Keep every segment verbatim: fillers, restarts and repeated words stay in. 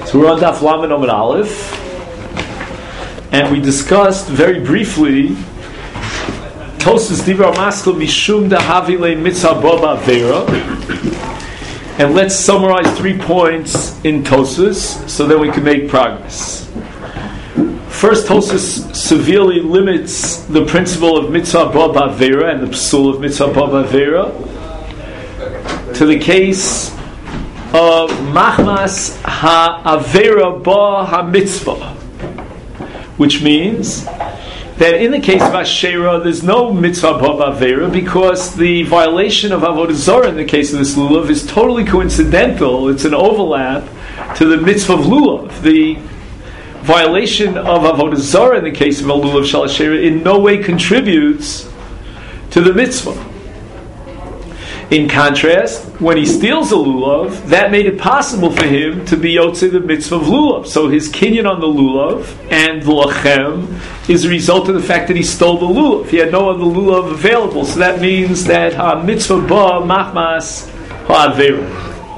So we're on Daf Lamed Amud Aleph, and we discussed very briefly Tosas Dibra Maskil Mishum Dahavile Mitzvah Boba Avera, and let's summarize three points in Tosas so that we can make progress. First, Tosas severely limits the principle of Mitzvah Boba Avera and the psul of Mitzvah Boba Avera to the case of Machmas Ha-Avera Ba Ha-Mitzvah, which means that in the case of Asherah, there's no Mitzvah Ba Avera because the violation of Avodah Zarah in the case of this Lulav is totally coincidental. It's an overlap to the Mitzvah of Lulav. The violation of Avodah Zarah in the case of a Lulav Shal Asherah in no way contributes to the Mitzvah. In contrast, when he steals a lulav, that made it possible for him to be yotzei the mitzvah of lulav. So his kinyan on the lulav and the lachem is a result of the fact that he stole the lulav. He had no other lulav available, so that means that ha mitzvah ba machmas ha'avera.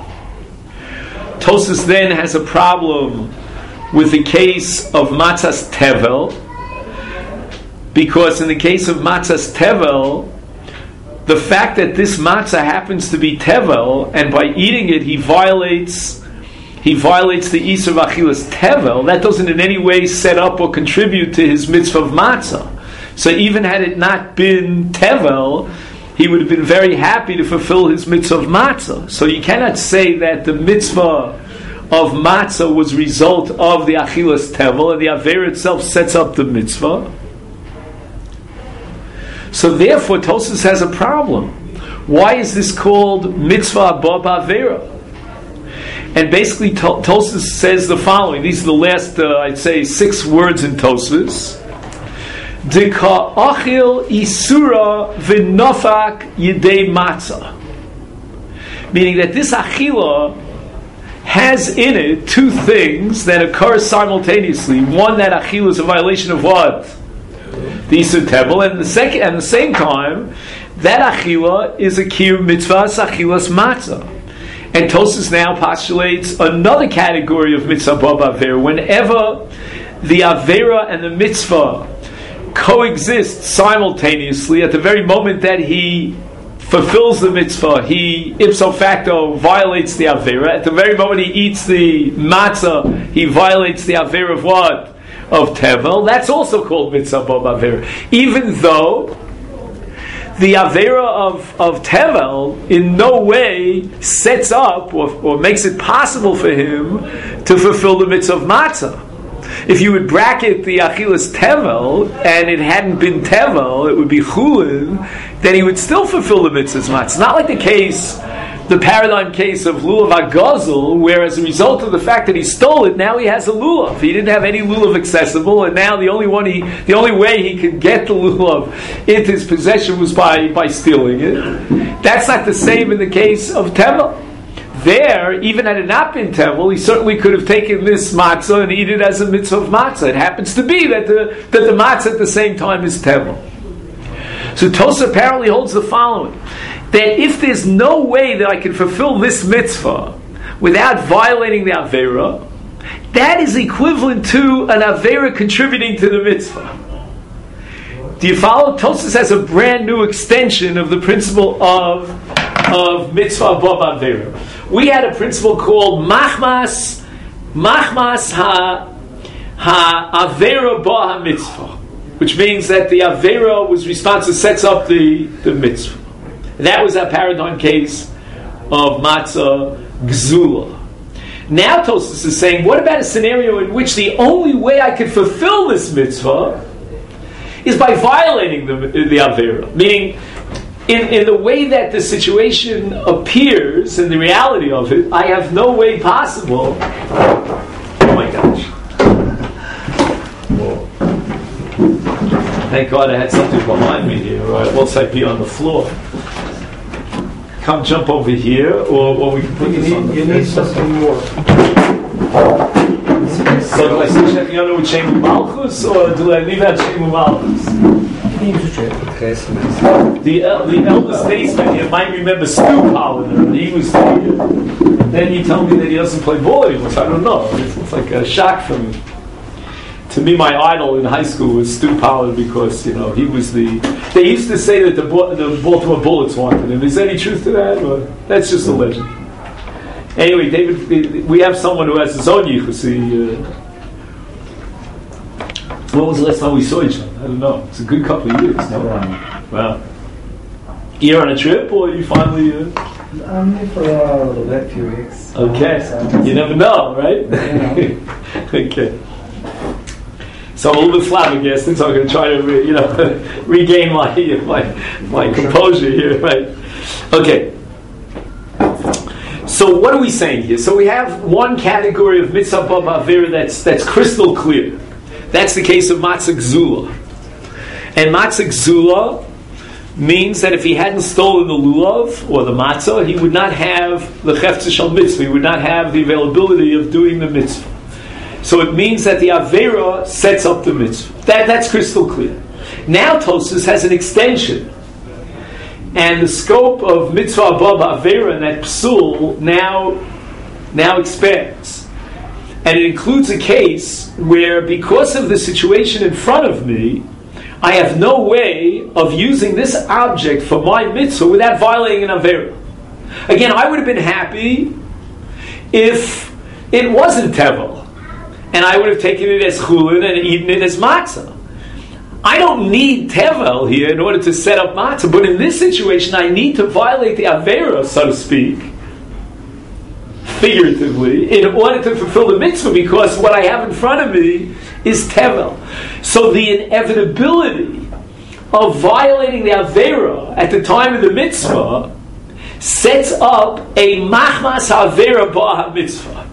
Tosas then has a problem with the case of matzas tevel, because in the case of matzas tevel, the fact that this matzah happens to be tevel, and by eating it he violates he violates the Isur of Achilas tevel, that doesn't in any way set up or contribute to his mitzvah of matzah. So even had it not been tevel, he would have been very happy to fulfill his mitzvah of matzah. So you cannot say that the mitzvah of matzah was a result of the Achilas tevel, and the Avera itself sets up the mitzvah. So therefore, Tosas has a problem. Why is this called mitzvah ba ba'avera? And basically, Tosas says the following. These are the last, uh, I'd say, six words in Tosas. Dika achil isura v'nofak yidei matzah. Meaning that this achila has in it two things that occur simultaneously. One, that achila is a violation of what? The Isur Tevel, and the second, at the same time, that achila is a kiyum mitzvah achilas matzah. And Tosas now postulates another category of mitzvah ba avera. Whenever the avera and the mitzvah coexist simultaneously, at the very moment that he fulfills the mitzvah, he ipso facto violates the avera. At the very moment he eats the matzah, he violates the avera of what? Of Tevel. That's also called mitzvah ba avera. Even though the avera of, of Tevel in no way sets up or, or makes it possible for him to fulfill the mitzvah of matzah. If you would bracket the achilas Tevel and it hadn't been Tevel, it would be chulin, then he would still fulfill the mitzvah of matzah. It's not like the case the paradigm case of lulav agazel, where as a result of the fact that he stole it, now he has a lulav. He didn't have any lulav accessible, and now the only one he, the only way he could get the lulav into his possession was by, by stealing it. That's not the same in the case of Tevel. There, even had it not been Tevel, he certainly could have taken this matzah and eat it as a mitzvah of matzah. It happens to be that the that the matzah at the same time is Tevel. So Tosas apparently holds the following: that if there's no way that I can fulfill this mitzvah without violating the Avera, that is equivalent to an Avera contributing to the mitzvah. Do you follow? Tosas has a brand new extension of the principle of, of mitzvah ba Avera. We had a principle called machmas, machmas ha, ha Avera ba ha mitzvah, which means that the Avera was responsible, sets up the, the mitzvah. That was a paradigm case of matzah gzula. Now Tosas is saying, what about a scenario in which the only way I could fulfill this mitzvah is by violating the, the avera? Meaning, in, in the way that the situation appears, in the reality of it, I have no way possible. Oh my gosh. Whoa. Thank God I had something behind me here, or else I'd be on the floor. Come jump over here, or, or we can put you this need, on the You need something more. So do I say Shech Yonu with Shemu Malchus, or do I leave out Shemu Malchus? The, el- the eldest baseman, you might remember Stu Polliner. He was the, then you tell me that he doesn't play ball anymore, so I don't know. It's, it's like a shock for me. To me, my idol in high school was Stu Pollard because, you know, he was the... They used to say that the, the Baltimore Bullets wanted him. Is there any truth to that? Or that's just a legend. Anyway, David, we have someone who has his own yichusi. Uh, when was the last time we saw each other? I don't know. It's a good couple of years. No? Wow. You're on a trip, or you finally... Uh... I'm here for a little bit, a few weeks. Okay. So you never know, right? Yeah. Okay. So I'm a little bit flabbergasted, so I'm going to try to, re, you know, regain my my my composure here, right? Okay. So what are we saying here? So we have one category of mitzvah b'avera that's that's crystal clear. That's the case of matzah gzula. And matzah gzula means that if he hadn't stolen the lulav or the matzah, he would not have the cheftzah shel mitzvah. He would not have the availability of doing the mitzvah. So it means that the Avera sets up the mitzvah. That, that's crystal clear. Now Tosfos has an extension. And the scope of mitzvah abba Avera and that psul now, now expands. And it includes a case where, because of the situation in front of me, I have no way of using this object for my mitzvah without violating an Avera. Again, I would have been happy if it wasn't Tevel. And I would have taken it as chulin and eaten it as matzah. I don't need tevel here in order to set up matzah, but in this situation I need to violate the avera, so to speak, figuratively, in order to fulfill the mitzvah, because what I have in front of me is tevel. So the inevitability of violating the avera at the time of the mitzvah sets up a machmas avera ba mitzvah.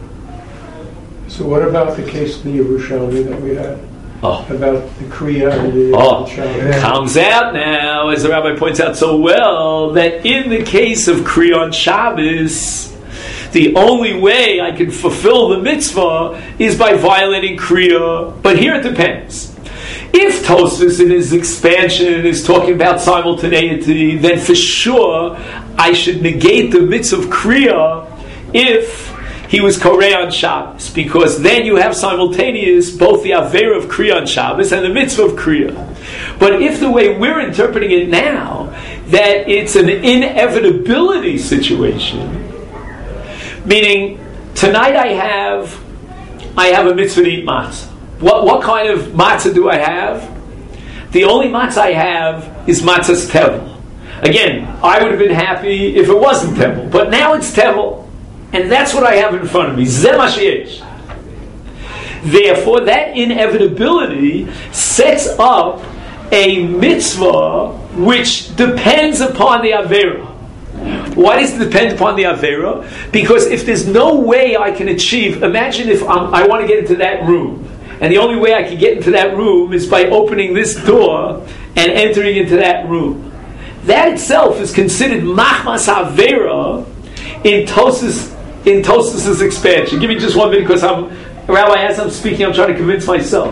So what about the case in the Yerushalmi that we had? Oh. About the Kriya and the Oh, Yerushalmi? it comes out now, as the rabbi points out so well, that in the case of Kriya on Shabbos, the only way I can fulfill the mitzvah is by violating Kriya. But here it depends. If Tosfos in his expansion is talking about simultaneity, then for sure I should negate the mitzvah of Kriya if he was Koreh on Shabbos, because then you have simultaneous both the Avera of Kriya on Shabbos and the mitzvah of Kriya. But if the way we're interpreting it now, that it's an inevitability situation, meaning tonight I have I have a mitzvah to eat matzah. What what kind of matzah do I have? The only matzah I have is matzah's tevel. Again, I would have been happy if it wasn't tevel, but now it's tevel. And that's what I have in front of me. Zeh ma sheyesh. Therefore, that inevitability sets up a mitzvah which depends upon the Avera. Why does it depend upon the Avera? Because if there's no way I can achieve, imagine if I'm, I want to get into that room, and the only way I can get into that room is by opening this door and entering into that room. That itself is considered machmas Avera in Tosfos in Tosfos' expansion. Give me just one minute, because I'm Rabbi, as I'm speaking, I'm trying to convince myself.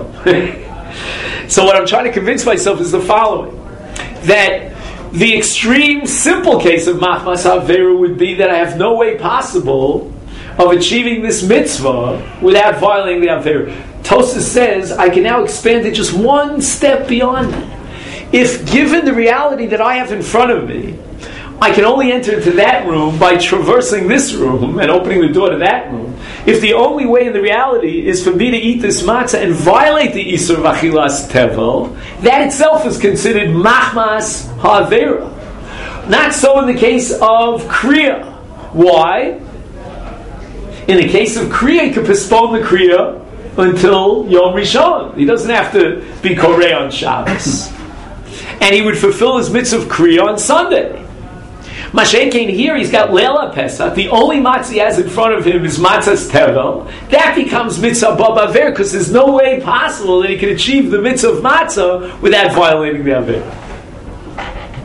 So what I'm trying to convince myself is the following: that the extreme simple case of machmas avera would be that I have no way possible of achieving this mitzvah without violating the avera. Tosfos says I can now expand it just one step beyond that. If given the reality that I have in front of me, I can only enter into that room by traversing this room and opening the door to that room. If the only way in the reality is for me to eat this matzah and violate the Isur Vachilas Tevel, that itself is considered Machmas Ha'avera. Not so in the case of Kriya. Why? In the case of Kriya, he could postpone the Kriya until Yom Rishon. He doesn't have to be Koreh on Shabbos. And he would fulfill his mitzvah of Kriya on Sunday. Mashiach came here, he's got Leila Pesach. The only matzah he has in front of him is matzah's tevel. That becomes mitzvah b'aver, because there's no way possible that he can achieve the mitzvah of matzah without violating the aver.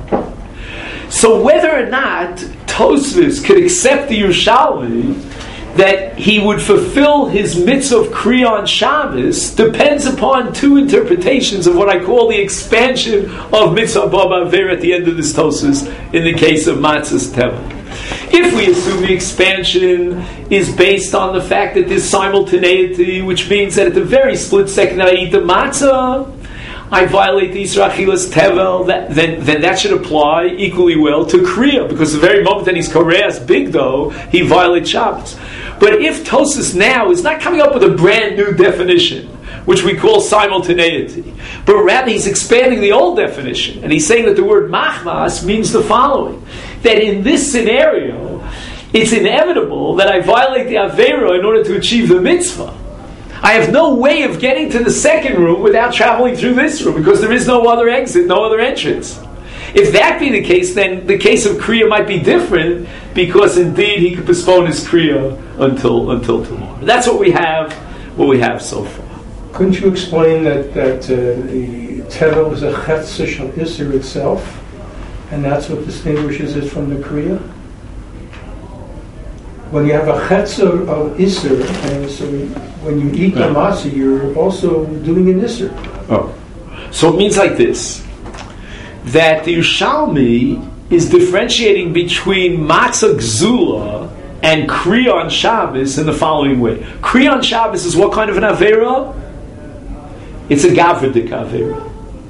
So whether or not Tosfos could accept the Yerushalmi that he would fulfill his mitzvah of Kriya on Shabbos depends upon two interpretations of what I call the expansion of mitzvah baba avera at the end of this Tosfos in the case of matzah's tevel. If we assume the expansion is based on the fact that there's simultaneity, which means that at the very split second that I eat the matzah, I violate the Yisra Achilas Tevel, that, then, then that should apply equally well to Kriya, because the very moment that he's Koreas big dough, he violates Shabbos. But if Tosfos now is not coming up with a brand new definition, which we call simultaneity, but rather he's expanding the old definition, and he's saying that the word machmas means the following, that in this scenario, it's inevitable that I violate the Aveira in order to achieve the mitzvah. I have no way of getting to the second room without traveling through this room, because there is no other exit, no other entrance. If that be the case, then the case of Kriya might be different, because indeed he could postpone his Kriya until until tomorrow. That's what we have, what we have so far. Couldn't you explain that, that uh, the Tevel is a Chetza Shel Isser itself, and that's what distinguishes it from the Kriya? When you have a Chetza of Isser, and so when you eat the matzah, you're also doing an Isser. Oh. So it means like this, that the Yerushalmi is differentiating between matzah gzula and Kriya on Shabbos in the following way. Kriya on Shabbos is what kind of an Aveira? It's a Gavridik Aveira.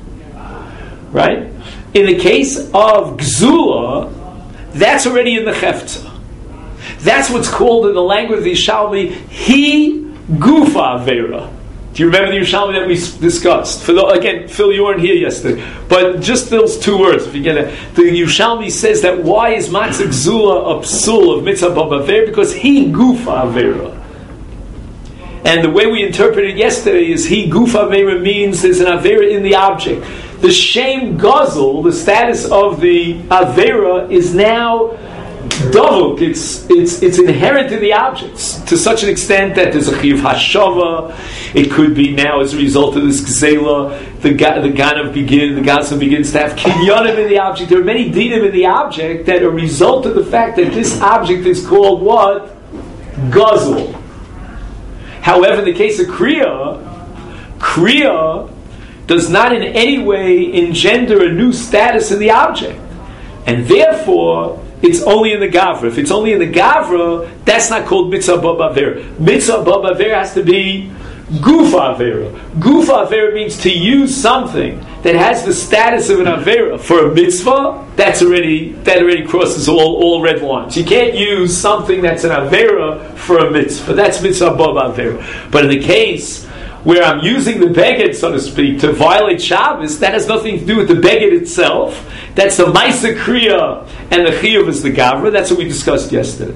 Right? In the case of Gzula, that's already in the Chefza. That's what's called in the language of the Yerushalmi, He Gufa Aveira. Do you remember the Yerushalmi that we discussed? For the, again, Phil, you weren't here yesterday, but just those two words, if you get it. The Yerushalmi says that why is Matzah Gzula a psul of Mitzvah Baba Aveira? Because He Gufa Aveira. And the way we interpreted yesterday is He Gufa Aveira means there's an Aveira in the object. The Shem Guzzle, the status of the Aveira, is now Davuk, it's it's it's inherent in the objects to such an extent that there's a Chiv Hashava. It could be now as a result of this Gzela, the the Ganav begin the Ganav begins to have Kinyanim in the object. There are many dinim in the object that are a result of the fact that this object is called what? Guzzle. However, in the case of Kriya, Kriya does not in any way engender a new status in the object, and therefore it's only in the Gavra. If it's only in the Gavra, that's not called Mitzvah Baba Avera. Mitzvah Baba Avera has to be Gufa Avera. Gufa Avera means to use something that has the status of an Avera. For a Mitzvah, that's already that already crosses all, all red lines. You can't use something that's an Avera for a Mitzvah. That's Mitzvah Baba Avera. But in the case where I'm using the beged, so to speak, to violate Shabbos, that has nothing to do with the beged itself. That's the Maisa Kriya, and the Chiyuv is the Gavra. That's what we discussed yesterday.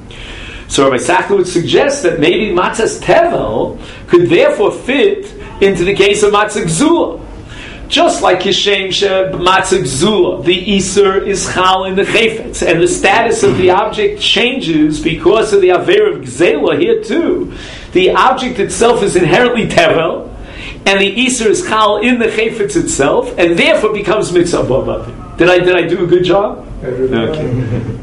So Rabbi Sachar would suggest that maybe Matzah's Tevel could therefore fit into the case of Matzah Gzula. Just like Yishem Sheb Matzah Gzula, the Iser is Chal in the Chayfetz, and the status of the object changes because of the Aver of Gzela here too. The object itself is inherently Tevel, and the Iser is Chal in the Chayfetz itself, and therefore becomes Mitzvah Baba. Did I did I do a good job? Okay.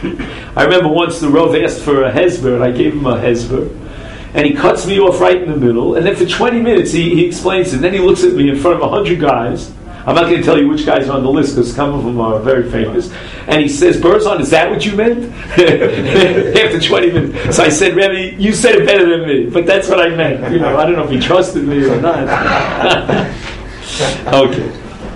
I remember once the Rav asked for a hezber, and I gave him a hezber, and he cuts me off right in the middle, and then for twenty minutes he, he explains it, and then he looks at me in front of a hundred guys. I'm not going to tell you which guys are on the list, because some of them are very famous, and he says, Berzon, is that what you meant? After twenty minutes. So I said, Rebbe, you said it better than me, but that's what I meant. You know, I don't know if he trusted me or not. Okay.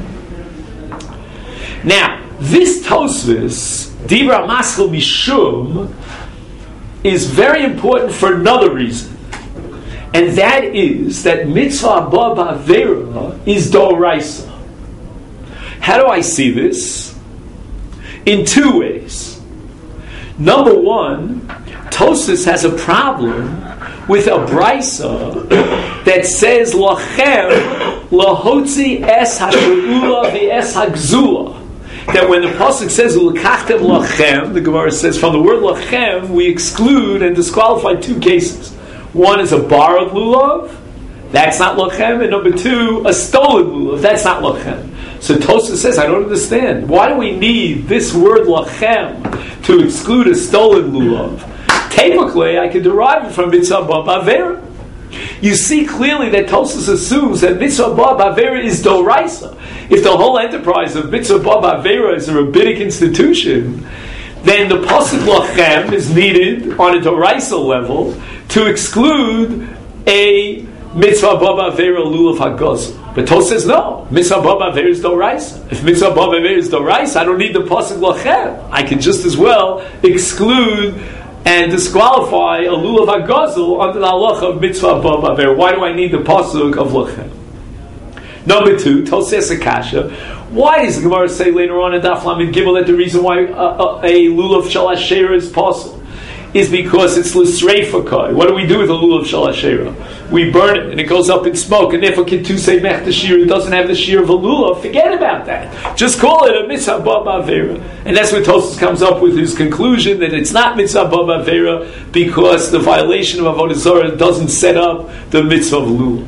Now, this Tosfos, Dibra Maschel Mishum, is very important for another reason. And that is that Mitzvah Baba Avera is Doraisa. How do I see this? In two ways. Number one, Tosfos has a problem with a brisa that says Lachem lahotzi es hasheula v'es hagzula. That when the pasuk says "L'kachtem lachem," the Gemara says from the word lachem we exclude and disqualify two cases. One is a borrowed lulav, that's not lachem, and number two, a stolen lulav, that's not lachem. So Tosfos says, I don't understand. Why do we need this word lachem to exclude a stolen lulav? Hevukle, I can derive it from mitzvah ba'avera. You see clearly that Tosfos assumes that mitzvah ba'avera is doraisa. If the whole enterprise of mitzvah ba'avera is a rabbinic institution, then the pasuk lachem is needed on a doraisa level to exclude a mitzvah ba'avera lulav hagaz. But Tosfos says no, mitzvah ba'avera is doraisa. If mitzvah ba'avera is doraisa, I don't need the pasuk lachem. I can just as well exclude and disqualify a lulav hagazel under the halacha of mitzvah ba'avera. Why do I need the pasuk of lachem? Number two, Tosfos says a kasha. Why does the Gemara say later on in Daf Lamed Gimel that the reason why a, a, a lulav shel asherah is possible is because it's l'sreifa kai? What do we do with a lulav shel asherah? We burn it and it goes up in smoke, and therefore can say mech the shir, it doesn't have the shir of a lulav. Forget about that. Just call it a mitzvah ba'avera. And that's where Tosfos comes up with his conclusion that it's not mitzvah ba'avera because the violation of avodah zarah doesn't set up the mitzvah of lulav.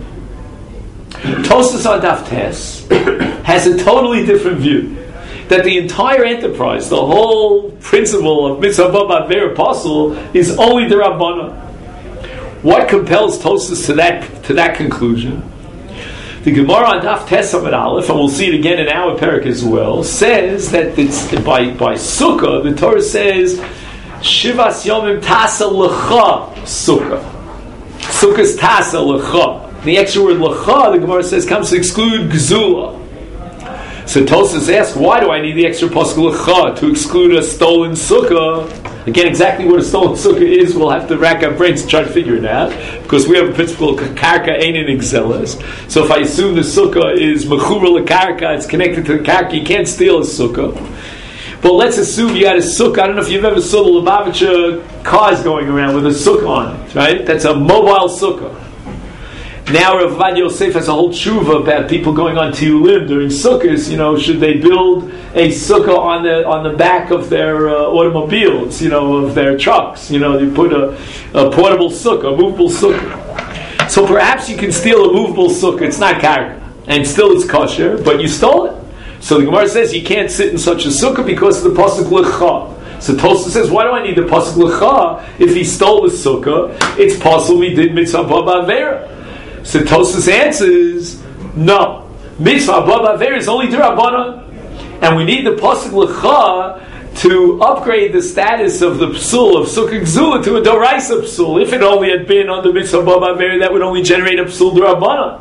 Tosfos on Daf Tes has a totally different view. That the entire enterprise, the whole principle of mitzvah ba'avera apostle is only the Rabbana. What compels Tosfos to that to that conclusion? The Gemara on Daf Tes Amud Aleph, and we'll see it again in our parak as well, says that it's, by by Sukkah, the Torah says Shivas Yomim Tasa Lecha Sukkah. Sukkah's Tasa Lecha. The extra word Lecha, the Gemara says, comes to exclude Gzula. So Tosfos asks, why do I need the extra pasuk lecha to exclude a stolen sukkah? Again, exactly what a stolen sukkah is, we'll have to rack our brains to try to figure it out, because we have a principle karka einin exelis. So if I assume the sukkah is mechura lekarka, it's connected to the karka, you can't steal a sukkah. But let's assume you got a sukkah. I don't know if you've ever saw the Lubavitcher cars going around with a sukkah on it, right? That's a mobile sukkah. Now Rav Ovadia Yosef has a whole tshuva about people going on tiyulim during sukkahs. You know, should they build a sukkah on the on the back of their uh, automobiles? You know, of their trucks. You know, you put a, a portable sukkah, a movable sukkah. So perhaps you can steal a movable sukkah. It's not karka, and still it's kosher, but you stole it. So the Gemara says you can't sit in such a sukkah because of the pasuk lecha. So Tosfos says, why do I need the pasuk lecha if he stole the sukkah? It's possible he did mitzvah ba'avera. So Tosfos answers, no. Mitzvah ba'avera is only d'Rabbanan, and we need the pasuk lecha to upgrade the status of the psul of sukkah gzula to a doraisa psul. If it only had been under mitzvah ba'avera, that would only generate a psul d'Rabbanan.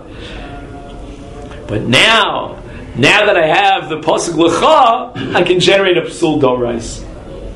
But now, now that I have the pasuk lecha, I can generate a psul doraisa.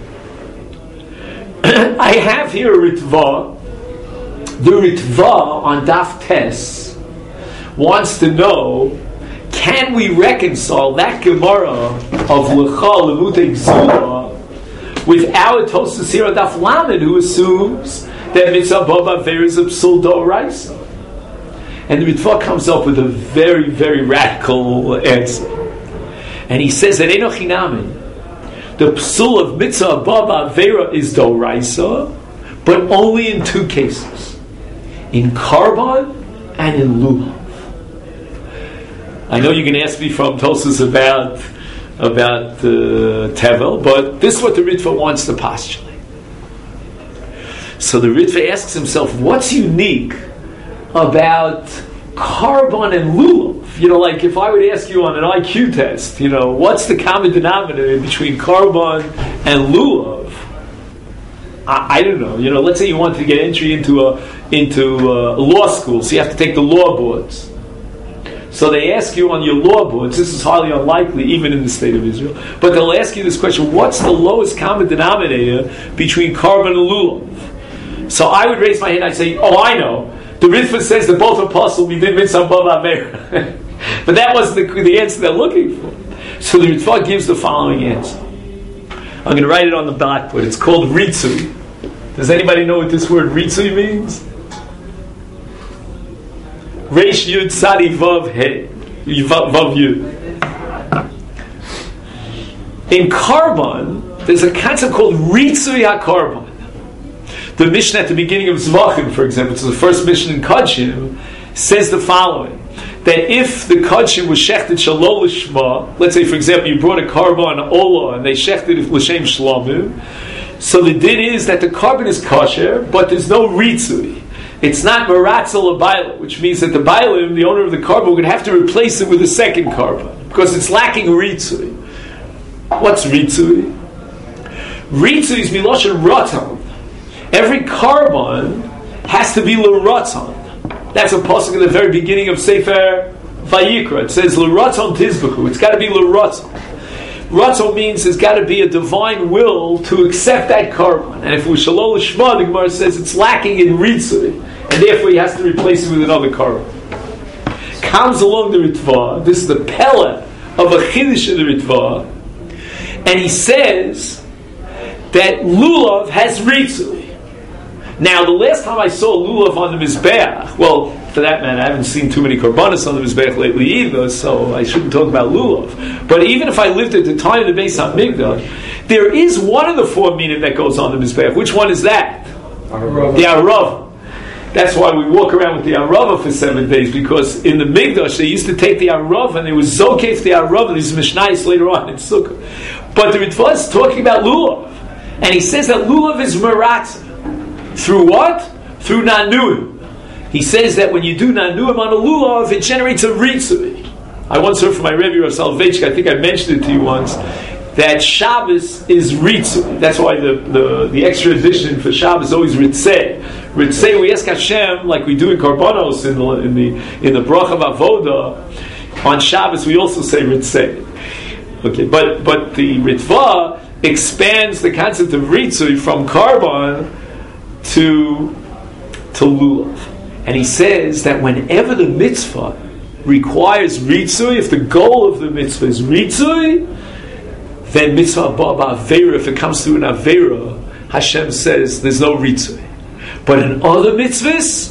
I have here a ritva. The Ritva on Daf Tes wants to know, can we reconcile that Gemara of Lecha Lemutei Gzula with our Tosfos here on Daf Lamed, who assumes that mitzvah ba'avera is a psul d'oraisa? And the Ritva comes up with a very, very radical answer. And he says that Eino Chinamin, the psul of mitzvah ba'avera is d'oraisa, but only in two cases. In Karban and in Lulav. I know you're going to ask me from Tosfos about about uh, Tevel, but this is what the Ritva wants to postulate. So the Ritva asks himself, what's unique about Karban and Lulav? You know, like if I would ask you on an I Q test, you know, what's the common denominator between Karban and Lulav? I, I don't know. You know, let's say you want to get entry into a into uh, law school, so you have to take the law boards. So they ask you on your law boards, this is highly unlikely even in the state of Israel, but they'll ask you this question, what's the lowest common denominator between Karban and Lulav? So I would raise my hand and I'd say, oh, I know. The Ritva says that both apostles we did mitzvah ba'avera. But that wasn't the, the answer they're looking for. So the Ritva gives the following answer. I'm going to write it on the blackboard. It's called Ritzui. Does anybody know what this word Ritzui means? Reish Yud Tzadi Vav He. Vav Yud. In Karban, there's a concept called Ritzui HaKarban. The Mishnah at the beginning of Zvachim, for example, it's the first Mishnah in Kodshim, says the following, that if the Kodshim was shechted Shalol Lishma, let's say, for example, you brought a Karban Ola and they shechted it L'Shem Shlomim, So the din is that the carbon is kosher, but there's no ritzui. It's not meratzel or baila, which means that the bailim, the owner of the carbon, would have to replace it with a second carbon because it's lacking ritzui. What's ritzui? Ritzui is miloshen rotan. Every carbon has to be l'rotan. That's a pasuk at the very beginning of Sefer Vayikra. It says l'rotan tizbachu. It's got to be l'rotan. Ratzon means there's got to be a divine will to accept that carbon. And if it was Shalol Lishma, the Gemara says it's lacking in Ritzui, and therefore he has to replace it with another carbon. Comes along the Ritva, this is the Pella of a Chiddush of the Ritva, and he says that Lulav has Ritzui. Now, the last time I saw Lulav on the Mizbeach, well, for that matter, I haven't seen too many Korbanos on the Mizbeach lately either, so I shouldn't talk about Lulav. But even if I lived at the time of the Beis HaMikdash, there is one of the four minim that goes on the Mizbeach. Which one is that? Arava. The Arava. That's why we walk around with the Arava for seven days, because in the Mikdash they used to take the Arava and they were zokef the Arava, and these Mishnayos later on in Sukkah. But the Ritva is talking about Lulav. And he says that Lulav is Meratz. Through what? Through Nanuim. He says that when you do Nanuim on a Lulav, it generates a Ritzui. I once heard from my Rebbe Rav Soloveitchik, I think I mentioned it to you once, that Shabbos is Ritzui. That's why the, the, the extra addition for Shabbos is always Ritzei. Ritzei, we ask Hashem, like we do in Korbanos, in the in the, in the Bracha of Avoda, on Shabbos we also say Ritzei. Okay, but, but the Ritva expands the concept of Ritzui from Karban to to Lulav. And he says that whenever the mitzvah requires Ritzui, if the goal of the mitzvah is Ritzui, then mitzvah ba Avera, if it comes through an Avera, Hashem says there's no Ritzui. But in other mitzvahs,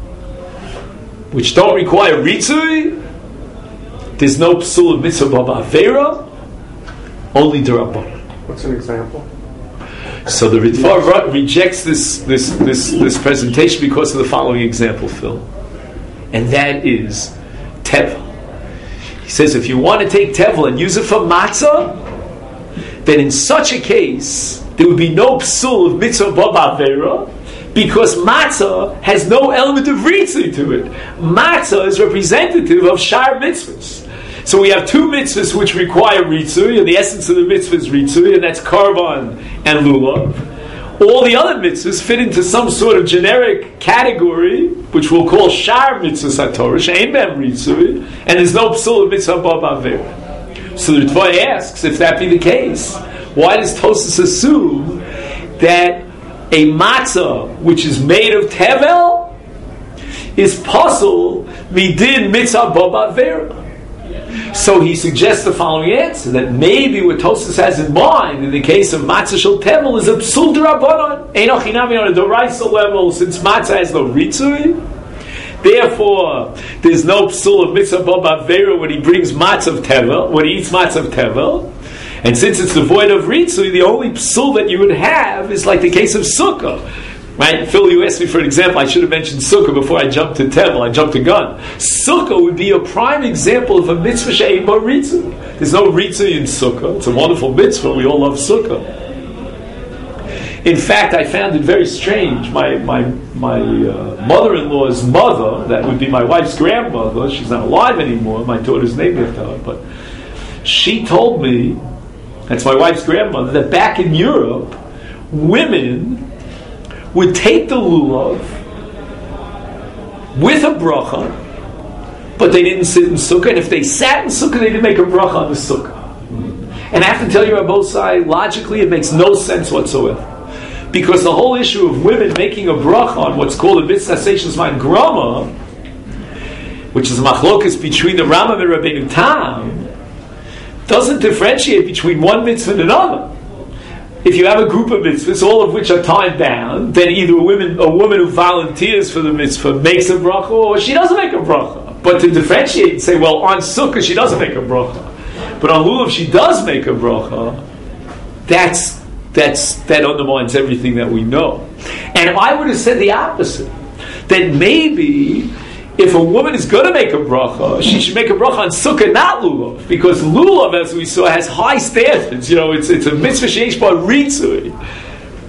which don't require Ritzui, there's no psul of mitzvah ba Avera, only D'Rabbanan. What's an example? So the Ritva rejects this, this this this presentation because of the following example, Phil, and that is tevel. He says if you want to take tevel and use it for matzah, then in such a case there would be no psul of mitzvah b'avera because matzah has no element of ritzui to it. Matzah is representative of shar mitzvahs. So we have two mitzvahs which require ritzui, and the essence of the mitzvah is ritzui, and that's karban and lulav. All the other mitzvahs fit into some sort of generic category, which we'll call shar mitzvahs haTorah, she'ein behem ritzui, and there's no psul of mitzvah b'avera. So the Ritva asks, if that be the case, why does Tosas assume that a matzah which is made of tevel is pasul midin mitzvah b'avera? So he suggests the following answer, that maybe what Tosas has in mind in the case of matzah shel tevel is a psul d'Rabbanan, eino chinami on a d'oraisa level, since matzah has no ritzui. Therefore, there's no psul of mitzvah b'avera when he brings matzah of tevel, when he eats matzah of tevel. And since it's devoid of ritzui, the only psul that you would have is like the case of sukkah. Right? Phil, you asked me for an example. I should have mentioned sukkah before I jumped to tevel. I jumped to gun. Sukkah would be a prime example of a mitzvah she'ein bo ritzui. There's no ritzui in sukkah. It's a wonderful mitzvah. We all love sukkah. In fact, I found it very strange. My my my uh, mother-in-law's mother, that would be my wife's grandmother, she's not alive anymore. My daughter's named after her, but she told me, that's my wife's grandmother, that back in Europe, women would take the lulav with a bracha, but they didn't sit in sukkah, and if they sat in sukkah, they didn't make a bracha on the sukkah. And I have to tell you on both sides, logically, it makes no sense whatsoever. Because the whole issue of women making a bracha on what's called a mitzvah seishas man grama, which is a machlokas between the Rambam and Rabbeinu Tam, doesn't differentiate between one mitzvah and another. If you have a group of mitzvahs, all of which are time bound, then either a woman, a woman who volunteers for the mitzvah makes a bracha, or she doesn't make a bracha. But to differentiate and say, well, on sukkah she doesn't make a bracha, but on lulav she does make a bracha, that's that's that undermines everything that we know. And if I would have said the opposite, then maybe if a woman is going to make a bracha, she should make a bracha on sukkah, not lulav, because lulav, as we saw, has high standards. You know, it's it's a mitzvah sheish bar ritzui.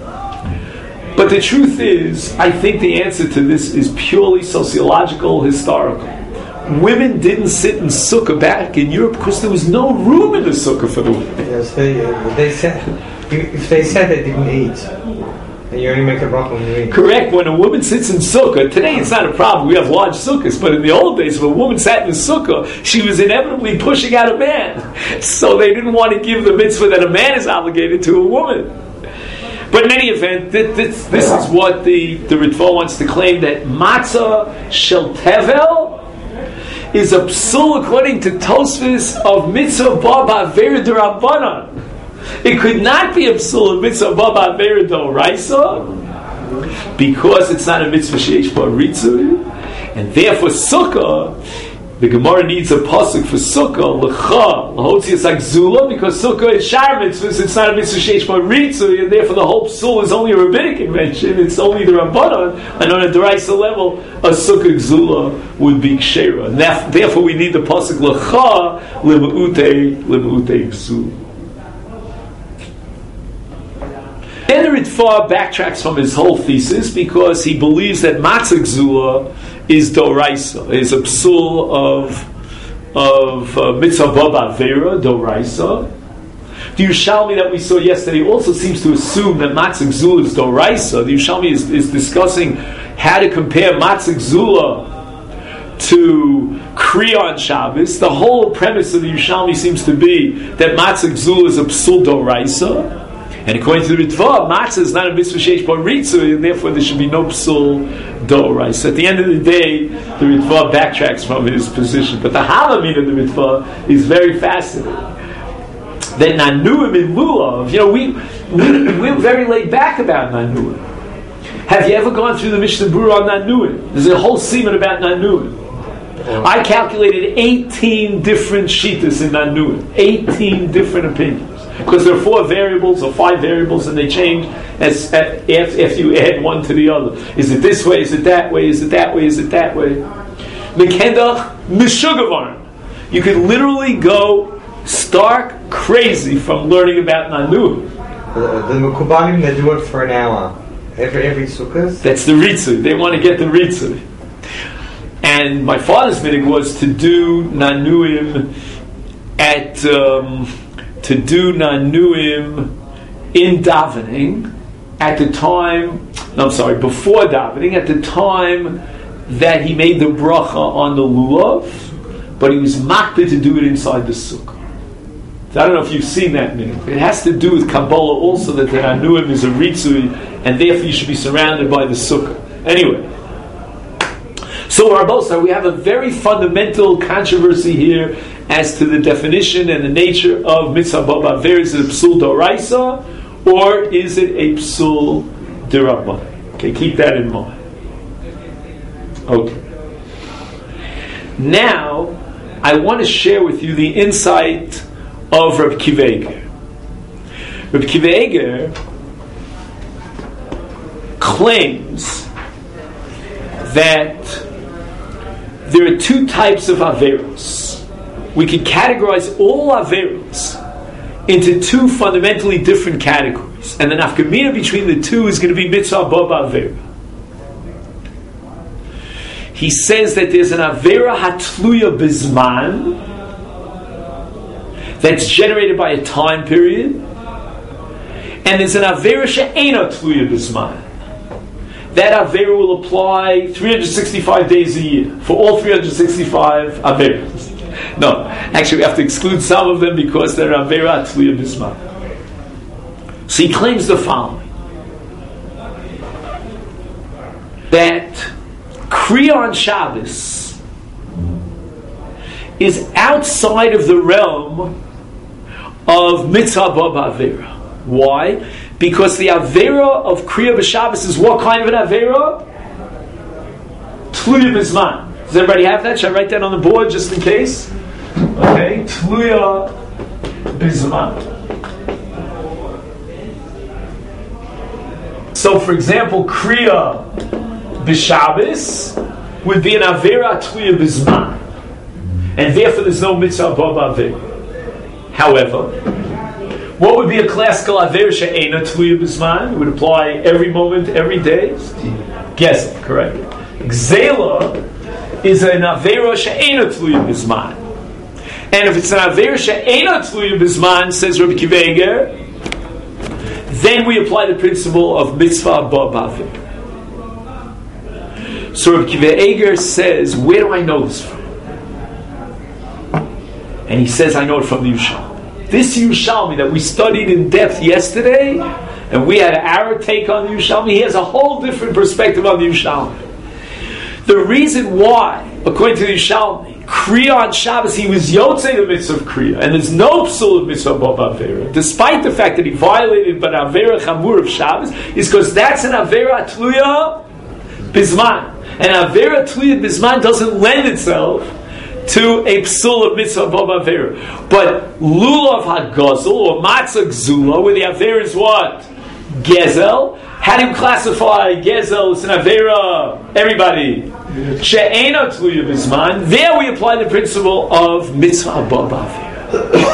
But the truth is, I think the answer to this is purely sociological, historical. Women didn't sit in sukkah back in Europe because there was no room in the sukkah for the women. Yes, they, uh, they said, if they said they didn't eat, and you only make a bracha when you eat. Correct. When a woman sits in sukkah, today it's not a problem. We have large sukkahs, but in the old days, if a woman sat in a sukkah, she was inevitably pushing out a man. So they didn't want to give the mitzvah that a man is obligated to a woman. But in any event, this, this, this is what the, the Ritva wants to claim, that matzah shel tevel is a psul according to Tosfos of mitzvah ba ba'avera d'Rabbanan. It could not be a psul of mitzvah ba ba'avera d'Oraisa because it's not a mitzvah sheish ba ritzui, and therefore sukkah, the Gemara needs a pasuk for sukkah l'cha l'hotzias agzula, because sukkah is shar mitzvahs. It's not a mitzvah sheish ba ritzui, and therefore the whole psul is only a rabbinic invention. It's only the Rabbanan, and on a d'Oraisa level, a sukkah gzula would be kshera. And that, therefore, we need the pasuk l'cha l'meute l'meute gzula. Then the Ritva backtracks from his whole thesis because he believes that matzah gzula is doraisa, is a psul of of uh, mitzvah ba ba'avera doraisa. The Yerushalmi that we saw yesterday also seems to assume that matzah gzula is doraisa. The Yerushalmi is, is discussing how to compare matzah gzula to kriya on Shabbos. The whole premise of the Yerushalmi seems to be that matzah gzula is a psul doraisa. And according to the Ritva, matzah is not a mitzvah sheish ba ritzui, and therefore there should be no psul doraisa. So at the end of the day, the Ritva backtracks from his position. But the halamin of the Ritva is very fascinating. That nanuim in lulav, you know, we, we, we're very laid back about nanuim. Have you ever gone through the Mishnah Berurah on nanuim? There's a whole semen about nanuim. I calculated eighteen different shittas in nanuim. eighteen different opinions. Because there are four variables or five variables, and they change as, as if you add one to the other. Is it this way? Is it that way? Is it that way? Is it that way? Mekendach mishugavarn. You could literally go stark crazy from learning about Nanu. The, the Mekubalim, they do it for an hour every every sukkah. That's the ritzui. They want to get the ritzui. And my father's minhag was to do Nanuim at. Um, to do Nanuim in davening at the time, no, I'm sorry, before davening, at the time that he made the bracha on the lulav, but he was makbid to do it inside the sukkah. So I don't know if you've seen that minhag. It has to do with Kabbalah also, that the Nanuim is a ritzui, and therefore you should be surrounded by the sukkah. Anyway, so Rabosai, we have a very fundamental controversy here as to the definition and the nature of mitzvah ba ba'avera. Is it a psul doraisa or is it a psul derabbanan? Okay, keep that in mind. Okay. Now, I want to share with you the insight of Reb Akiva Eiger. Reb Akiva Eiger claims that there are two types of averos. We can categorize all averos into two fundamentally different categories, and the nafkamina between the two is going to be mitzvah ba ba'avera. He says that there's an avera hatluya bizman that's generated by a time period, and there's an avera she'ena tluya bizman. That avera will apply three hundred sixty-five days a year for all three hundred sixty-five averas. No, actually we have to exclude some of them because they're avera tluya bizman. So he claims the following: that Kriya on Shabbos is outside of the realm of mitzvah ba ba'avera. Why? Because the avera of Kriya b'Shabbos is what kind of an avera? Tluya bizman. Does everybody have that? Should I write that on the board just in case? Okay, Tluya bizman. So, for example, Kriya b'Shabbos would be an avera Tluya bizman, and therefore there's no mitzvah ba ba'avera. However, What would be a classical Avera she'eina tluya b'zman? It would apply every moment, every day. Gezel, correct. Gzela is an Avera she'eina tluya b'zman. And if it's an Avera she'eina tluya b'zman, says Rabbi Akiva Eiger, then we apply the principle of mitzvah ba b'avera. So Rabbi Akiva Eiger says, where do I know this from? And he says, I know it from the Yerushalmi. This Yerushalmi that we studied in depth yesterday, and we had our take on the Yerushalmi, he has a whole different perspective on the Yerushalmi. The reason why, according to the Yerushalmi, Kriya on Shabbos, he was Yotzei the mitzvah of Kriya, and there's no psul of mitzvah of Avera, despite the fact that he violated but Avera Chamur of Shabbos, is because that's an Avera Tluya Bizman. And Avera Tluya Bizman doesn't lend itself to a psul of mitzvah of Avera. But Lulav HaGazel, or Matzah Gzula, where the Avera is what? Gezel. How do you classify Gezel? It's an Avera, everybody. She'ena Tluya Bizman. There we apply the principle of mitzvah of Avera.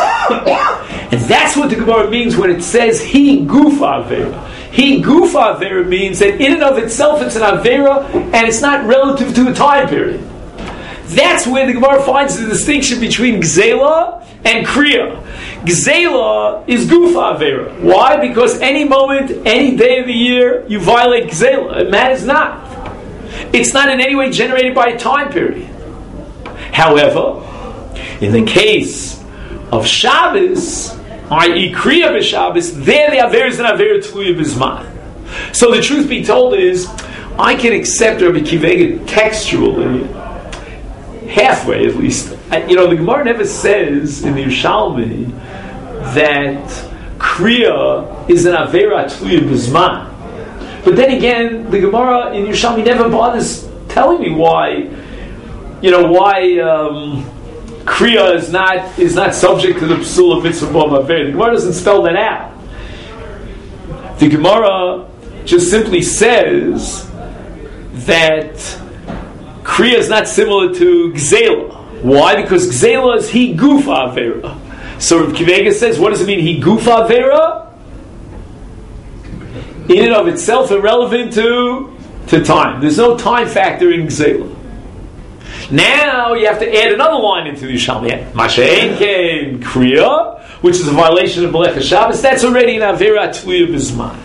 And that's what the Gemara means when it says He Gufa Avera. He Gufa Avera means that in and of itself it's an Avera and it's not relative to a time period. That's where the Gemara finds the distinction between Gzela and Kriya. Gzela is Gufa Avera. Why? Because any moment, any day of the year, you violate Gzela. And that is not. It's not in any way generated by a time period. However, in the case of Shabbos, that is Kriya b'Shabbos, there the Avera is an Avera Tluya b'Zman. So the truth be told is, I can accept Rabbi Akiva Eiger textually, halfway at least. You know, the Gemara never says in the Yerushalmi that Kriya is an Avera Tluya b'Zman. But then again, the Gemara in Yerushalmi never bothers telling me why, you know, why um, Kriya is not is not subject to the psul of mitzvah ba b'avera. The Gemara doesn't spell that out. The Gemara just simply says that Kriya is not similar to Gzela. Why? Because Gzela is He Gufa Avera. So Rabbi Akiva Eiger says, what does it mean, He Gufa Avera? In and of itself, irrelevant to, to time. There's no time factor in Gzela. Now you have to add another line into the Yerushalmi. Masha'en Ken Kriya, which is a violation of Melecha Shabbos, that's already an Avera Tluya B'Zman.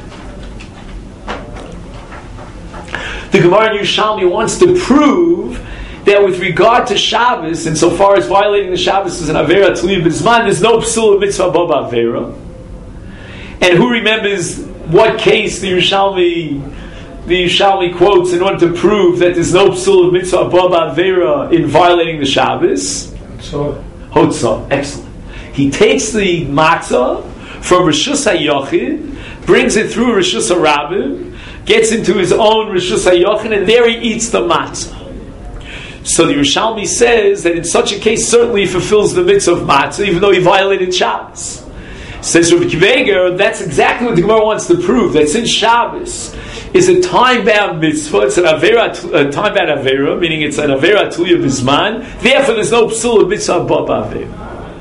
The Gemara in Yerushalmi wants to prove that with regard to Shabbos, insofar as violating the Shabbos is an Avera Tluya B'Zman, there's no psul of mitzvah ba b'avera. And who remembers what case the Yerushalmi the Yerushalmi quotes in order to prove that there's no psul of mitzvah ba b'avera in violating the Shabbos? So, Hotzah. Excellent. He takes the matzah from Rishus HaYochid, brings it through Rishus HaRabim, gets into his own Rishus HaYochid, and there he eats the matzah. So the Yerushalmi says that in such a case, certainly he fulfills the mitzvah of matzah, even though he violated Shabbos. Says Rabbi Akiva Eiger, that's exactly what the Gemara wants to prove, that since Shabbos is a time-bound mitzvah, it's an avera, a time-bound avera, meaning it's an avera tluya b'zman, therefore there's no psul of mitzvah ba b'avera.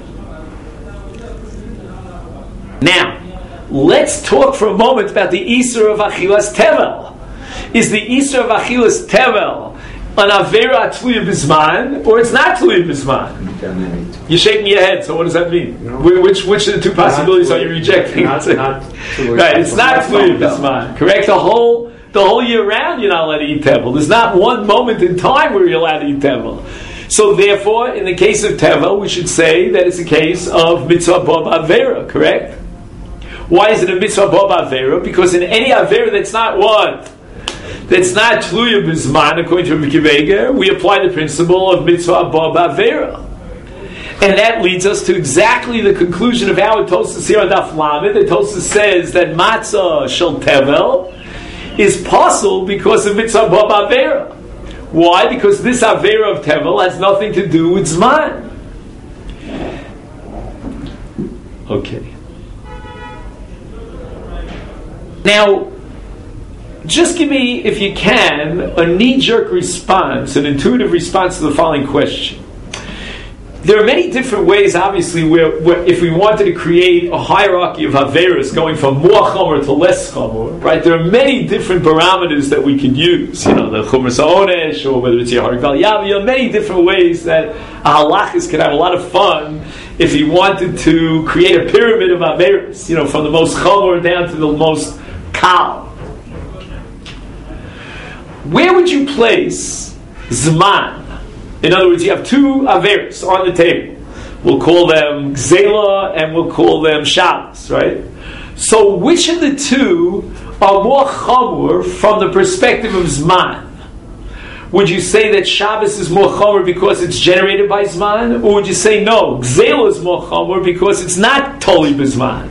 Now, let's talk for a moment about the Isur of Achilas Tevel. Is the Isur of Achilas Tevel an Avera Tluya B'Zman, or it's not Tluya B'Zman? You're shaking your head, so what does that mean? No. Which which of the two possibilities are you rejecting? Not, not right, it's not Tluya B'Zman. Correct? The whole the whole year round you're not allowed to eat Tevel. There's not one moment in time where you're allowed to eat Tevel. So therefore, in the case of Tevel, we should say that it's a case of Mitzvah Ba B'Avera, correct? Why is it a Mitzvah Ba B'Avera? Because in any Avera that's not what? That's not Tluya B'Zman, according to Rabbi Akiva Eiger, we apply the principle of Mitzvah Ba B'Avera. And that leads us to exactly the conclusion of our Tosas here on Daf Lamed. The Tosas says that Matzah Shel Tevel is possible because of Mitzvah Ba B'Avera. Why? Because this Avera of Tevel has nothing to do with Zman. Okay. Now, just give me, if you can, a knee-jerk response, an intuitive response to the following question. there are many different ways, obviously, where, where if we wanted to create a hierarchy of Averos going from more Chomer to less Chomer, right, there are many different parameters that we could use. You know, the Chomer Sa'onesh, or whether it's Yaharik Val Yav, you know, many different ways that a halachis could have a lot of fun if he wanted to create a pyramid of Averos, you know, from the most Chomer down to the most Kal. Where would you place Zman? In other words, you have two Averos on the table. We'll call them Gzela and we'll call them Shabbos, right? So which of the two are more Chomer from the perspective of Zman? Would you say that Shabbos is more Chomer because it's generated by Zman? Or would you say no, Gzela is more Chomer because it's not totally B'Zman?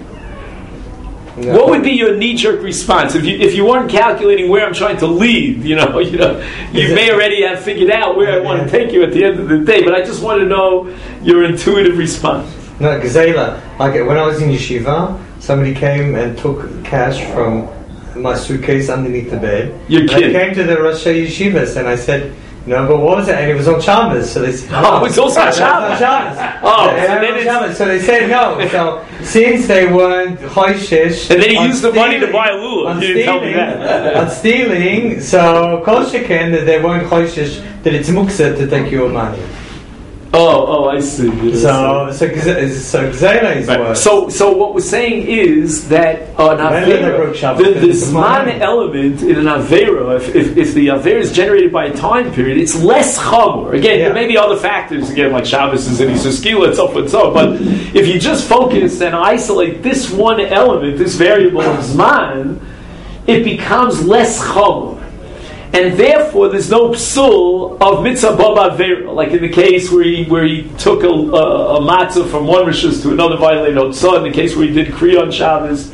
No. What would be your knee-jerk response if you if you weren't calculating where I'm trying to lead? You know, you know, you may already have figured out where I want to take you at the end of the day. But I just want to know your intuitive response. No, Gzela. Like when I was in yeshiva, somebody came and took cash from my suitcase underneath the bed. You're kidding. I came to the Rosh Yeshivas and I said, no, but what was it? And it was on Shabbos. So they said, oh, it's also on Shabbos. Oh, so then, it's Shabbos. So they said no. So since they weren't choishish, and then he used the money to buy a lulav. You didn't tell me that. On stealing, so kol sheken that they weren't choishish that it's muksa to take your money. Oh, oh, I see. Yes. So, so, so Gzela is right. worse. So, so what we're saying is that an Avera, the, the Zman element in an Avera, if, if, if the Avera is generated by a time period, it's less Chomer. Again, yeah. There may be other factors, again, like Shabbos is in Yisuskila, and so forth and so on. But if you just focus and isolate this one element, this variable of Zman, it becomes less Chomer. And therefore, there's no psul of mitzvah baba vera, like in the case where he where he took a, a, a matzah from one rishus to another violated otzah. In the case where he did kriya on Shabbos,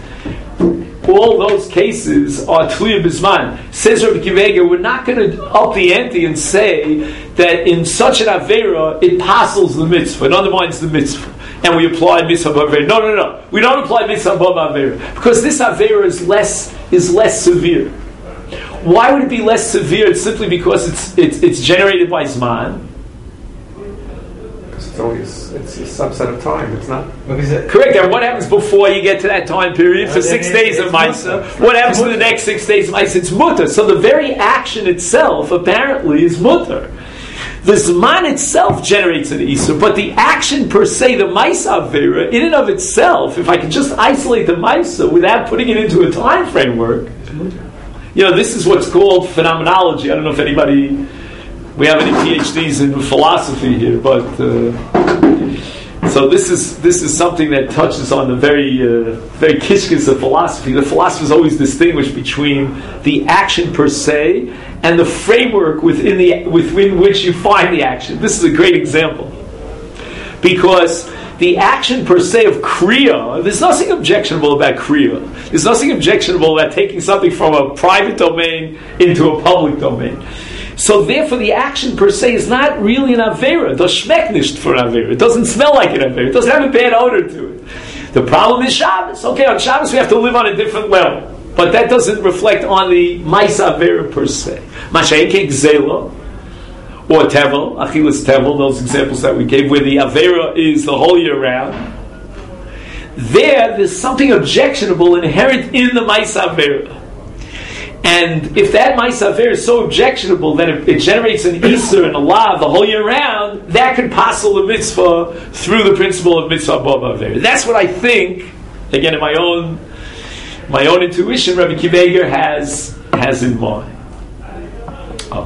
all those cases are tluya b'zman. Says Rabbi Kivega, we're not going to up the ante and say that in such an avera it passes the mitzvah, it undermines the mitzvah, and we apply mitzvah baba vera. No, no, no, we don't apply mitzvah baba vera because this avera is less is less severe. Why would it be less severe? It's simply because it's it's, it's generated by Zman. It's always it's a subset of time. It's not it, correct. And what happens before you get to that time period for six days of Maisa? What happens for the next six days of Maisa? It's mutter. So the very action itself apparently is mutter. The Zman itself generates an Isur, but the action per se, the Maisa Avera, in and of itself, if I can just isolate the Maisa without putting it into a time framework, you know, this is what's called phenomenology. I don't know if anybody, we have any P H Ds in philosophy here, but uh, so this is this is something that touches on the very uh, very kishkas of philosophy. The philosophers always distinguish between the action per se and the framework within the within which you find the action. This is a great example because the action per se of Kriya, there's nothing objectionable about Kriya. There's nothing objectionable about taking something from a private domain into a public domain. So therefore the action per se is not really an Avera. It does schmeck nicht for an Avera. It doesn't smell like an Avera. It doesn't have a bad odor to it. The problem is Shabbos. Okay, on Shabbos we have to live on a different level. But that doesn't reflect on the Maisa Avera per se. Masha'enke Gzela, or Tevel, Achilas Tevel, those examples that we gave, where the Avera is the whole year round. There, there's something objectionable inherent in the Maisa Avera. And if that Maisa Avera is so objectionable that it, it generates an Isur and a Lav the whole year round, that could passel the mitzvah through the principle of mitzvah Bava Avera. That's what I think, again, in my own my own intuition, Rabbi Kiveger has, has in mind. Oh.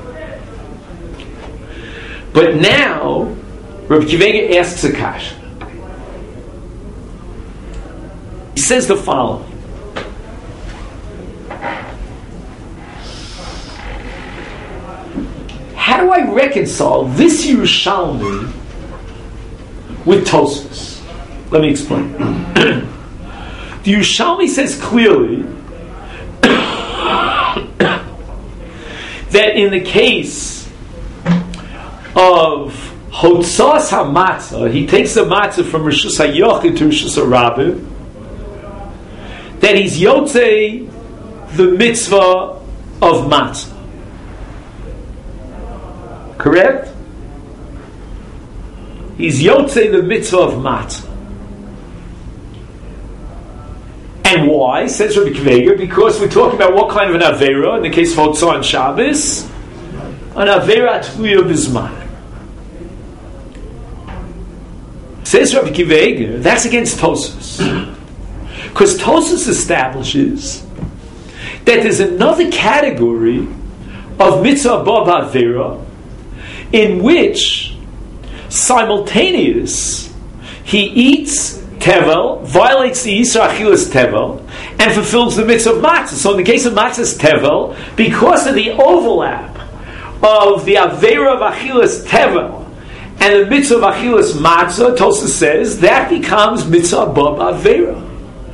But now, Rabbi Kiveger asks a kasha. He says the following. How do I reconcile this Yerushalmi with Tosfos? Let me explain. The Yerushalmi says clearly that in the case of Hotzas HaMatzah, he takes the matzah from Rishus HaYochid to Rishus HaRabbi, that he's Yotzei the mitzvah of matzah. Correct? He's yotzei the mitzvah of matzah. And why? Says Rabbi Kveger, because we're talking about what kind of an avera, in the case of Hotzah and Shabbos, an avera tluya b'zman. Says Rabbi Kveger, that's against Tosfos. Because Tosfos establishes that there's another category of mitzvah ba b'avera in which simultaneous he eats tevel, violates the Yisra Achilas tevel, and fulfills the mitzvah of matzah. So in the case of matzah's tevel, because of the overlap of the avera of Achilas tevel and the mitzvah of Achilas matzah, Tosfos says, that becomes mitzvah ba b'avera.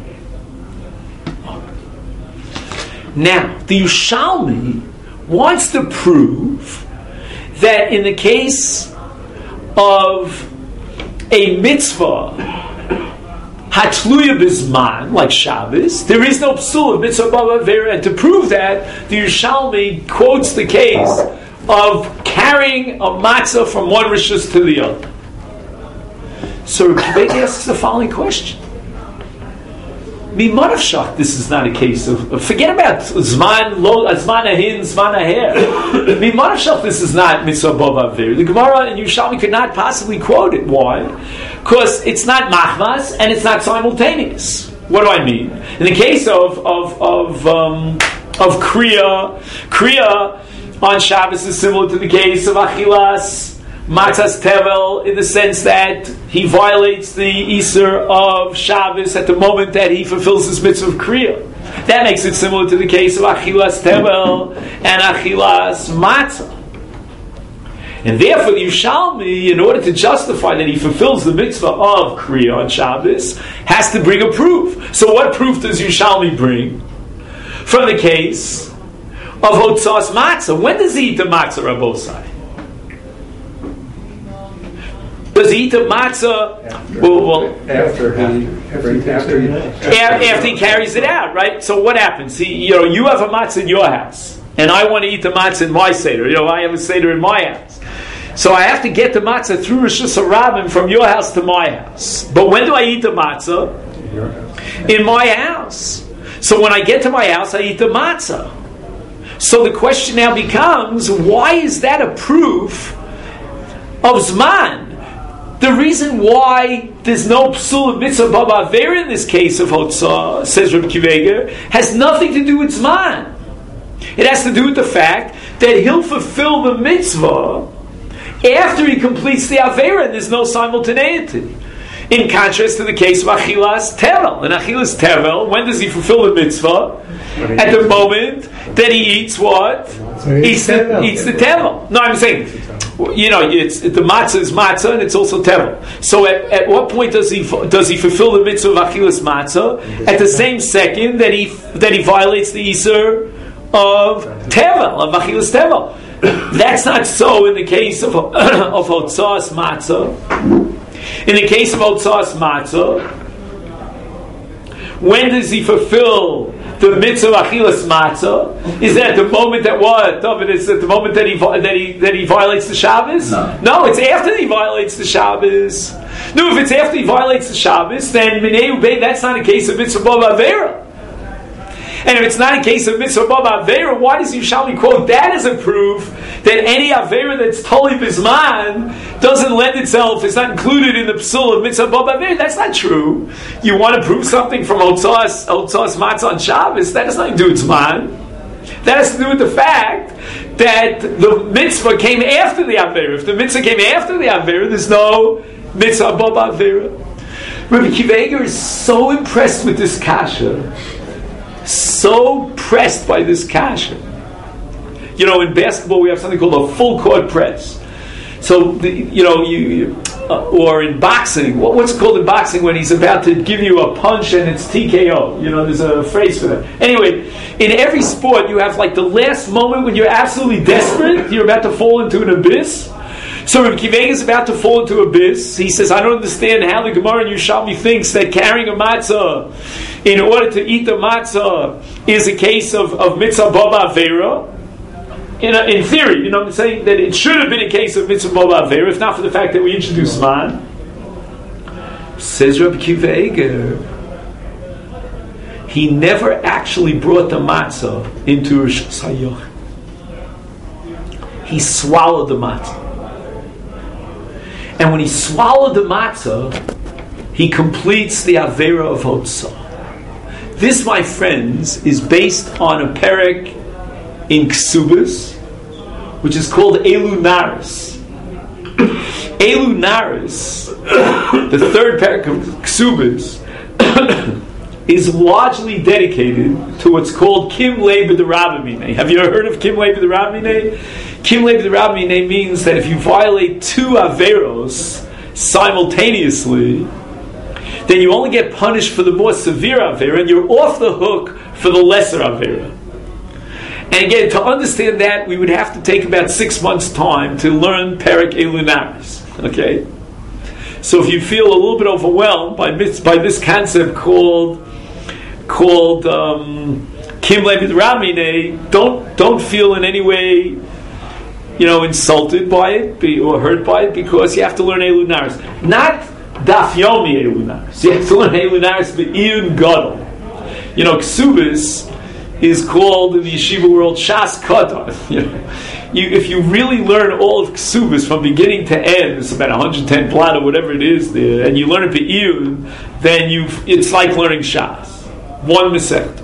Now, the Yerushalmi wants to prove that in the case of a mitzvah hatluya bizman, like Shabbos, there is no psul of mitzvah ba b'avera, and to prove that, the Yerushalmi quotes the case of carrying a matzah from one rishus to the other. So Rabbi Kveger asks the following question. Mimanavshach, this is not a case of, forget about Zman, lo, Zman ahin, Zman aher. Mimanavshach, this is not mitzvah ba b'avera. The Gemara and Yerushalmi could not possibly quote it. Why? Because it's not machmas and it's not simultaneous. What do I mean? In the case of of of um, of kriya, kriya on Shabbos is similar to the case of achilas matzahs tevel, in the sense that he violates the Isur of Shabbos at the moment that he fulfills his mitzvah of kriya. That makes it similar to the case of achilas tevel and achilas matzah. And therefore the Yerushalmi, in order to justify that he fulfills the mitzvah of kriya on Shabbos, has to bring a proof. So what proof does Yerushalmi bring? From the case of Hotzas matzah. When does he eat the matzah, Rabbosai? Does he eat the matzah? After, well, well, after, he, after, he, after, he, after, after he carries it out, right? So what happens? He, you know, you have a matzah in your house, and I want to eat the matzah in my seder. You know, I have a seder in my house, so I have to get the matzah through Rosh Hashanah from your house to my house. But when do I eat the matzah? In my house. So when I get to my house, I eat the matzah. So the question now becomes, why is that a proof of Zman? The reason why there's no psul of mitzvah ba b'avera in this case of Hotzah, says Rabbi Kveger, has nothing to do with Zman. It has to do with the fact that he'll fulfill the mitzvah after he completes the Avera, and there's no simultaneity. In contrast to the case of Achilas Tevel. In Achilas Tevel, when does he fulfill the mitzvah? At the moment that he eats what? He eats the, eats the Tevel. No, I'm saying, you know, it's the matzah is matzah and it's also tevel. So at, at what point does he does he fulfill the mitzvah of achilas matzah? At the same second that he that he violates the isur of tevel, of achilas tevel. That's not so in the case of of hotzas matzah. In the case of hotzas matzah, when does he fulfill the mitzvah of achilas matzah? Is that at the moment that what? David, it's at the moment that he that he that he violates the Shabbos? No. No, it's after he violates the Shabbos. No, if it's after he violates the Shabbos, then minei ubei, that's not a case of mitzvah ba b'avera. And if it's not a case of mitzvah ba b'avera, why does Yerushalmi quote that as a proof that any avera that's totally bisman doesn't lend itself, it's not included in the psul of mitzvah ba b'avera? That's not true. You want to prove something from Hotzas Hotzas matzah on Shabbos? That has nothing to do with zman. That has to do with the fact that the mitzvah came after the avera. If the mitzvah came after the avera, there's no mitzvah ba b'avera. Rabbi Kveger is so impressed with this kasha. So pressed by this kasha. You know, in basketball we have something called a full court press. So, the, you know, you uh, or in boxing, what, what's it called in boxing when he's about to give you a punch and it's T K O? You know, there's a phrase for that. Anyway, in every sport you have like the last moment when you're absolutely desperate, you're about to fall into an abyss. So Rabbi Kveger is about to fall into abyss. He says, I don't understand how the Gemara in Yerushalmi thinks that carrying a matzah in order to eat the matzah is a case of, of mitzvah ba b'avera. in, a, in theory, you know what I'm saying, that it should have been a case of mitzvah bo ba'avera, if not for the fact that we introduced man. Says Rabbi Akiva Eger, he never actually brought the matzah into Rosh Hashanah. He swallowed the matzah. And when he swallowed the matzah, he completes the Avera of Hotzah. This, my friends, is based on a perek in Ksubas, which is called Elu Naris. Elu Naris, the third perek of Ksubas, is largely dedicated to what's called Kim Lei B'Derabamine. Have you ever heard of Kim Lei B'Derabamine? Kim Lei B'Derabamine means that if you violate two Averos simultaneously, then you only get punished for the more severe Avera, and you're off the hook for the lesser Avera. And again, to understand that, we would have to take about six months' time to learn Perek Elu Naris. Okay? So if you feel a little bit overwhelmed by this, by this concept called called um, Kim Lei B'Derabamine, don't don't feel in any way, you know, insulted by it be, or hurt by it, because you have to learn Elu Naris. Not Daf Yomi Elu Naris. You have to learn Elu Naris B'Iyun Gadol. You know, Ksubis is called in the yeshiva world Shas Kadar. You know, you, if you really learn all of Ksubis from beginning to end, it's about one hundred ten plat or whatever it is there, and you learn it B'Iyun, then you it's like learning Shas. One Masechta.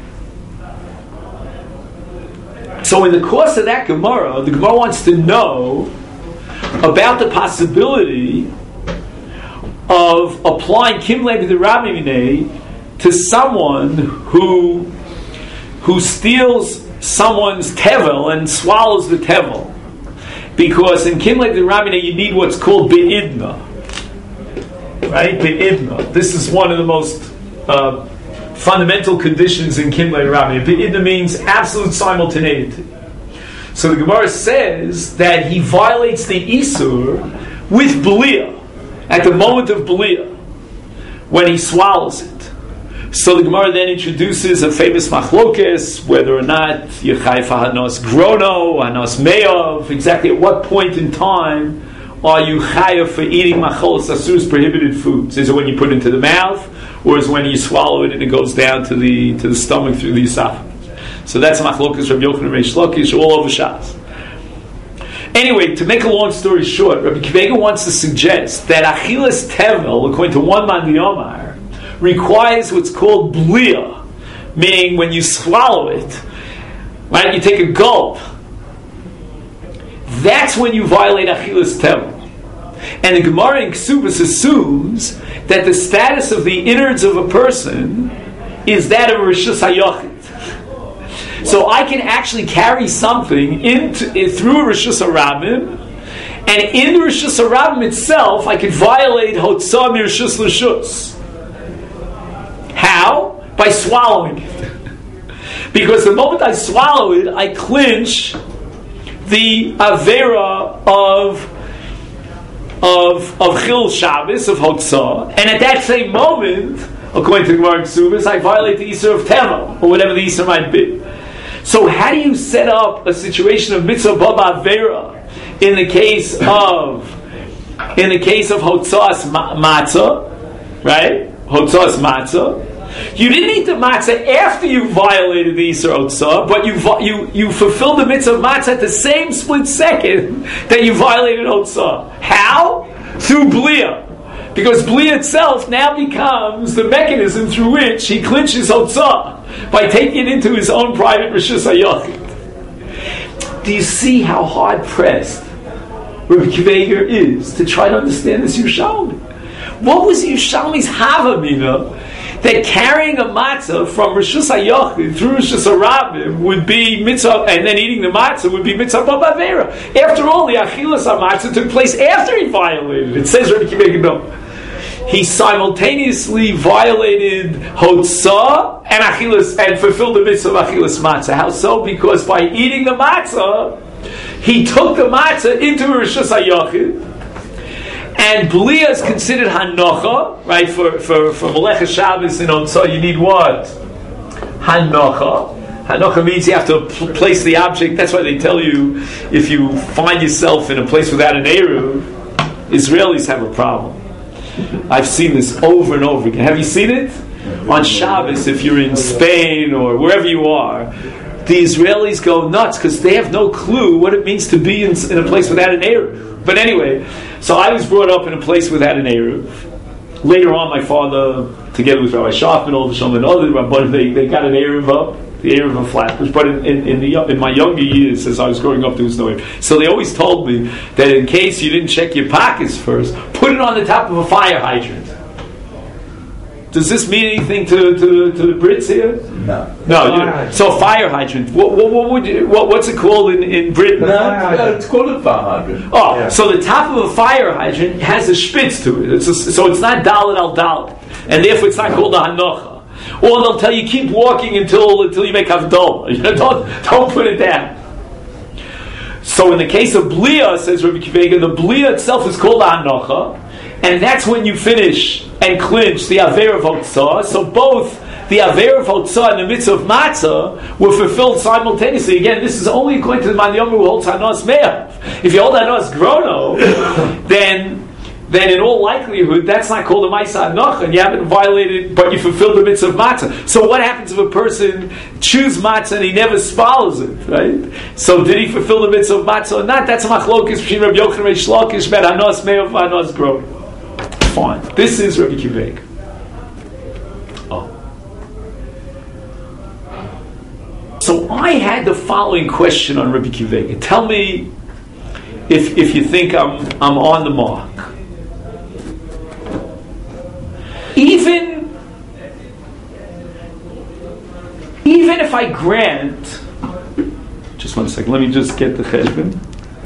So in the course of that Gemara, the Gemara wants to know about the possibility of applying Kim Lei B'Derabamine to someone who who steals someone's tevel and swallows the tevel. Because in Kim Lei B'Derabamine you need what's called Be'idna. Right? Be'idna. This is one of the most uh, fundamental conditions in Kim Lei B'Derabamine. Be'idna means absolute simultaneity. So the Gemara says that he violates the Isur with Belia, at the moment of Belia, when he swallows it. So the Gemara then introduces a famous machlokes, whether or not Yechai Hanos Grono, Hanos Meov, exactly at what point in time are you chayav for eating macholos asur's prohibited foods? Is it when you put it into the mouth, or is it when you swallow it and it goes down to the to the stomach through the esophagus? So that's machlokes Rabbi Yochanan Reish Lakish all over Shas. Anyway, to make a long story short, Rabbi Akiva Eiger wants to suggest that achilas tevel, according to one man Yomar, requires what's called blia, meaning when you swallow it, right, you take a gulp. That's when you violate achilas tevel. And the Gemara in Ksubas assumes that the status of the innards of a person is that of a Rishus HaYachid. So I can actually carry something into, through a Rishus HaRabim, and in the Rishus HaRabim itself, I can violate Hotzah Mirishus L'Shus. How? By swallowing it. Because the moment I swallow it, I clinch the Avera of of of Chil Shabbos, of Hotzah, and at that same moment, according to Gemara Ksubas, I violate the Isur of Tevel, or whatever the Isur might be. So how do you set up a situation of Mitzvah Baba Avera in the case of in the case of Hotzah's Matzah, right? Hotzah's Matzah. You didn't eat the matzah after you violated the Isur Hotzah, but you you you fulfilled the mitzvah of matzah at the same split second that you violated Hotzah. How? Through Blia. Because Blia itself now becomes the mechanism through which he clinches Hotzah by taking it into his own private Rishus HaYachid. Do you see how hard-pressed Rabbi Akiva Eiger is to try to understand this Yerushalmi? What was Yerushalmi's Havamina that carrying a matzah from Rishus HaYachid through Rishus HaRabim would be mitzvah, and then eating the matzah would be mitzvah b'avera? After all, the achilas matzah took place after he violated it. It says Rabbi Akiva Eiger, no. He simultaneously violated Hotzah and achilas and fulfilled the mitzvah of achilas matzah. How so? Because by eating the matzah, he took the matzah into Rishus HaYachid. And Blia is considered Hanocha, right? For for for Melech Shabbos and Hotzah, you need what? Hanocha. Hanocha means you have to pl- place the object. That's why they tell you if you find yourself in a place without an Eruv, Israelis have a problem. I've seen this over and over again. Have you seen it? On Shabbos, if you're in Spain or wherever you are, the Israelis go nuts because they have no clue what it means to be in, in a place without an Eruv. But anyway, so I was brought up in a place without an Eruv. Later on, my father, together with Rabbi Schafman, all the Shalom, and other Rabbanim, they, they got an Eruv up, the Eruv of Flatbush. But in, in, in, the, in my younger years, as I was growing up, there was no Eruv. So they always told me that in case you didn't check your pockets first, put it on the top of a fire hydrant. Does this mean anything to, to, to the Brits here? No. No. You know, so fire hydrant. What, what, what would you, what, what's it called in, in Britain? No, no, it's called a fire hydrant. Oh, Yeah. so the top of a fire hydrant has a spitz to it. It's a, so it's not dalet al dalet, and therefore it's not called a hanocha. Or they'll tell you keep walking until until you make havdalah. You know, don't don't put it down. So in the case of blia, says Rabbi Kivega, the blia itself is called a hanocha. And that's when you finish and clinch the Aver of Hotzah. So both the Aver of Hotzah and the Mitzvah of Matzah were fulfilled simultaneously. Again, this is only according to the Man Yomer who holds Hanos Me'av. If you hold Hanos Grono, then then in all likelihood that's not called a Maisa Hanocha, and you haven't violated, but you fulfilled the Mitzvah of Matzah. So what happens if a person chews Matzah and he never swallows it, right? So did he fulfill the Mitzvah of Matzah or not? That's a machlokes between Rabbi Yochanan and Reish Lakish about Hanos Me'av and Hanos Grono. Fine. This is Rabbi Kiveg. Oh. So I had the following question on Rabbi Kiveg. Tell me if if you think I'm I'm on the mark. Even even if I grant, just one second, let me just get the cheshbon.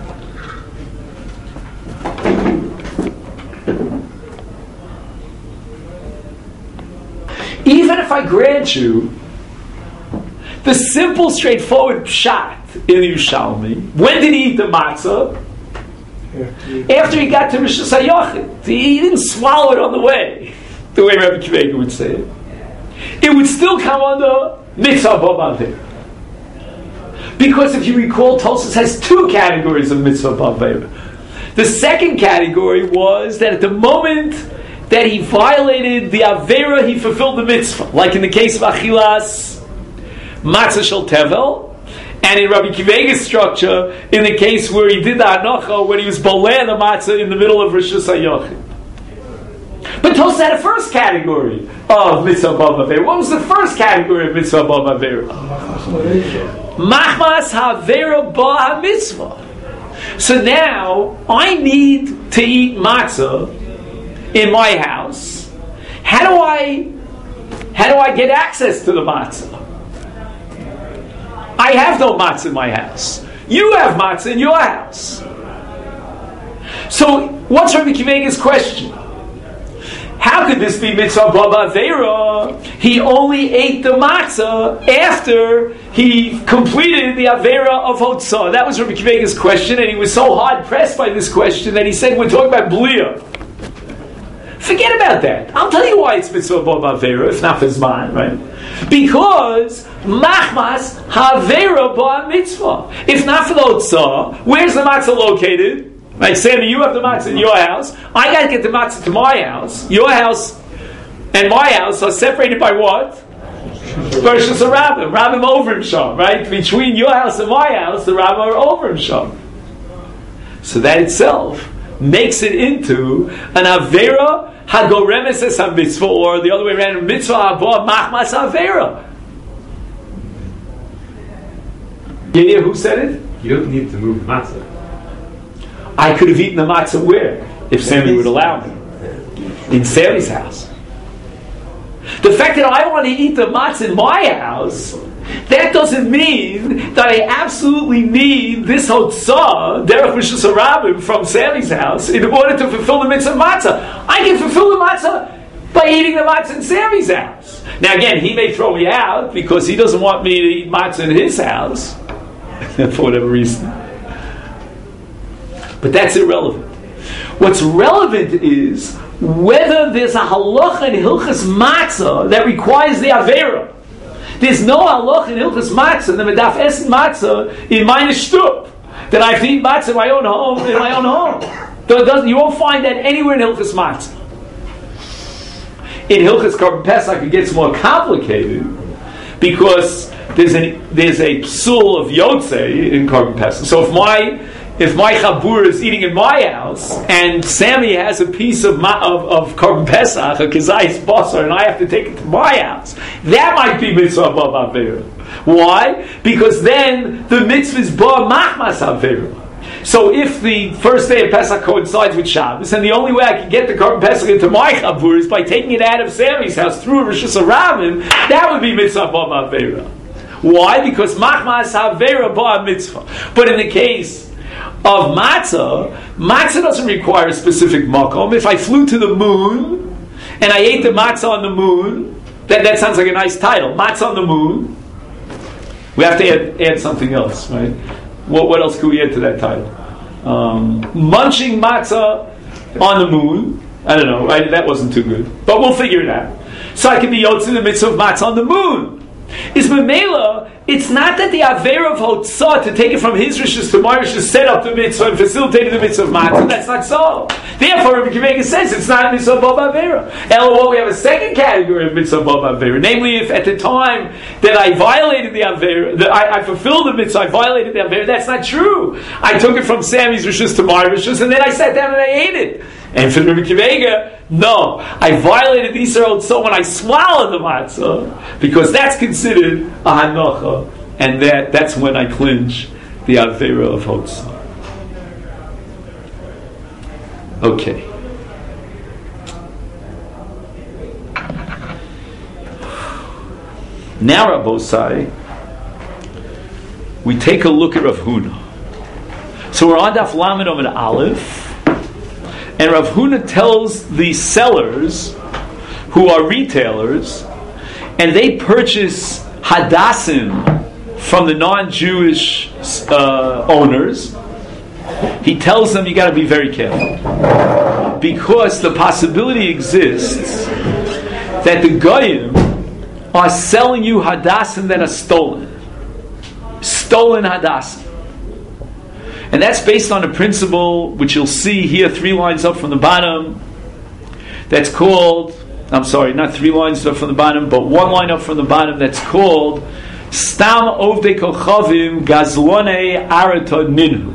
Even if I grant you the simple, straightforward pshat in the Yerushalmi, when did he eat the matzah? Yeah. After he got to Rosh Hashanah. He didn't swallow it on the way, the way Rabbi Kivega would say it. It would still come under mitzvah b'avera. Because if you recall, Tosfos has two categories of mitzvah b'avera. The second category was that at the moment that he violated the Avera, he fulfilled the mitzvah. Like in the case of Achilas Matzah Shel Tevel, and in Rabbi Kivega's structure, in the case where he did the Hanocha, when he was boleh the Matzah in the middle of Rosh Hashanah. But Tosfos had a first category of mitzvah b'avera. What was the first category of mitzvah b'avera? Machmas Havera ba mitzvah. So now, I need to eat matzah in my house. How do I how do I get access to the matzah? I have no matzah in my house. You have matzah in your house. So what's Rabbi Kivega's question? How could this be mitzvah b'avera? He only ate the matzah after he completed the avera of hotzah. That was Rabbi Kivega's question, and he was so hard pressed by this question that he said, we're talking about blia. Forget about that. I'll tell you why it's mitzvah b'avera, if not for Zman, right? Because machmas havera ba mitzvah. If not for the hotzah, where's the matzah located? Right, Sammy, you have the matzah in your house. I got to get the matzah to my house. Your house and my house are separated by what? Versus a rabbim. Rabbim over and sham, right? Between your house and my house, the rabbim are over and sham. So that itself makes it into an avera hagoremes es ha-mitzvah, or the other way around, mitzvah haba machmas avera. You hear who said it? You don't need to move matzah. I could have eaten the matzah where? If Sammy would allow me. In Sammy's house. The fact that I want to eat the matzah in my house, that doesn't mean that I absolutely need this hotzah, derech Rishus HaRabim, from Sammy's house in order to fulfill the mitzvah of matzah. I can fulfill the matzah by eating the matzah in Sammy's house. Now again, he may throw me out because he doesn't want me to eat matzah in his house, for whatever reason. But that's irrelevant. What's relevant is whether there's a halacha in Hilchas Matzah that requires the Avera. There's no halach in Hilchas Matzah, the medaf essen matzah in meine Stub, that I have to eat matzah in my own home, in my own home. You won't find that anywhere in Hilchas Matzah. In Hilchas Korban Pesach, it gets more complicated because there's an there's a psul of Yotzei in Korban Pesach. So if my if my chabur is eating in my house and Sammy has a piece of ma, of, of Korban Pesach, a kazayis basar, and I have to take it to my house, that might be mitzvah b'av avera. Why? Because then the mitzvah is ba machmas avera. So if the first day of Pesach coincides with Shabbos, and the only way I can get the Korban Pesach into my chabur is by taking it out of Sammy's house through Rosh Hashanah, that would be mitzvah b'av avera. Why? Because machmas avera ba mitzvah. But in the case of matzah, matzah doesn't require a specific makom. If I flew to the moon and I ate the matzah on the moon, that, that sounds like a nice title. Matzah on the moon. We have to add, add something else, right? What, what else could we add to that title? Um, munching matzah on the moon. I don't know. I, that wasn't too good, but we'll figure it out. So I can be yotze in the mitzvah of matzah on the moon. Is memela, it's not that the Avera of Hotzah, to take it from his rishus to my rishus, set up the mitzvah and facilitated the mitzvah of matzah. That's not so. Therefore, Rabbi Akiva says it's not mitzvah of Avera. Elo, we have a second category of mitzvah of Avera. Namely, if at the time that I violated the Avera, that I, I fulfilled the mitzvah, I violated the Avera, that's not true. I took it from Sammy's rishus to my rishus, and then I sat down and I ate it. And for Rabbi Akiva, no, I violated the Yisrael Hotzah when I swallowed the matzah, because that's considered a hanocha, and that, that's when I clinch the Avera of Hotzah. Okay. Now, Rabbosai, we take a look at Rav Huna. So we're on Daf Lamed Amud Aleph. And Rav Huna tells the sellers, who are retailers, and they purchase hadassim from the non-Jewish uh, owners. He tells them you got to be very careful, because the possibility exists that the goyim are selling you hadassim that are stolen, stolen hadassim. And that's based on a principle which you'll see here three lines up from the bottom. That's called, I'm sorry, not three lines up from the bottom, but one line up from the bottom, that's called Stam Ovdei Kochavim Gazlone Arata Ninhu.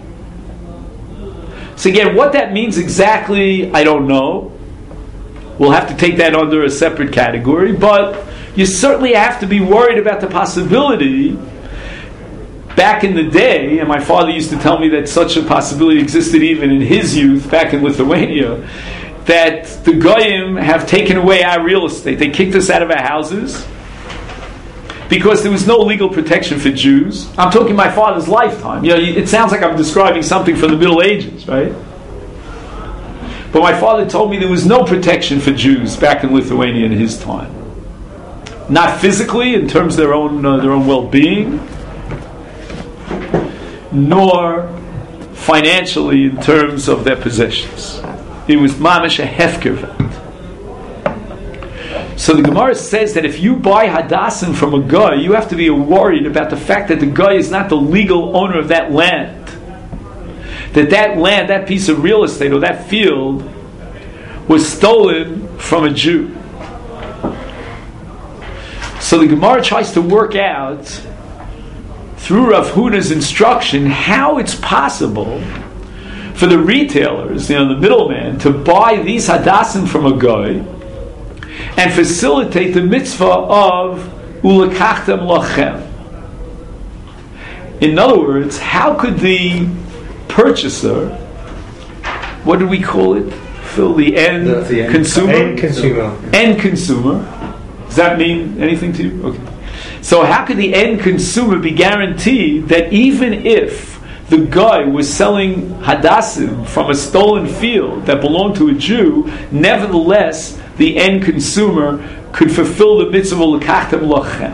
So again, what that means exactly, I don't know. We'll have to take that under a separate category, but you certainly have to be worried about the possibility. Back in the day, and my father used to tell me that such a possibility existed even in his youth, back in Lithuania, that the Goyim have taken away our real estate. They kicked us out of our houses because there was no legal protection for Jews. I'm talking my father's lifetime. You know, it sounds like I'm describing something from the Middle Ages, right? But my father told me there was no protection for Jews back in Lithuania in his time. Not physically, in terms of their own uh, their own well-being, nor financially in terms of their possessions. It was mamash a hefker. So the Gemara says that if you buy hadassim from a guy, you have to be worried about the fact that the guy is not the legal owner of that land. That that land, that piece of real estate or that field was stolen from a Jew. So the Gemara tries to work out through Rav Huna's instruction how it's possible for the retailers, you know, the middleman, to buy these hadassim from a guy and facilitate the mitzvah of ulekachtem lachem. In other words, how could the purchaser, what do we call it? Phil, the end the, the end, consumer? End consumer. End consumer. Does that mean anything to you? Okay. So how could the end consumer be guaranteed that even if the guy was selling hadassim from a stolen field that belonged to a Jew, nevertheless the end consumer could fulfill the mitzvah of l'kachtem lachem?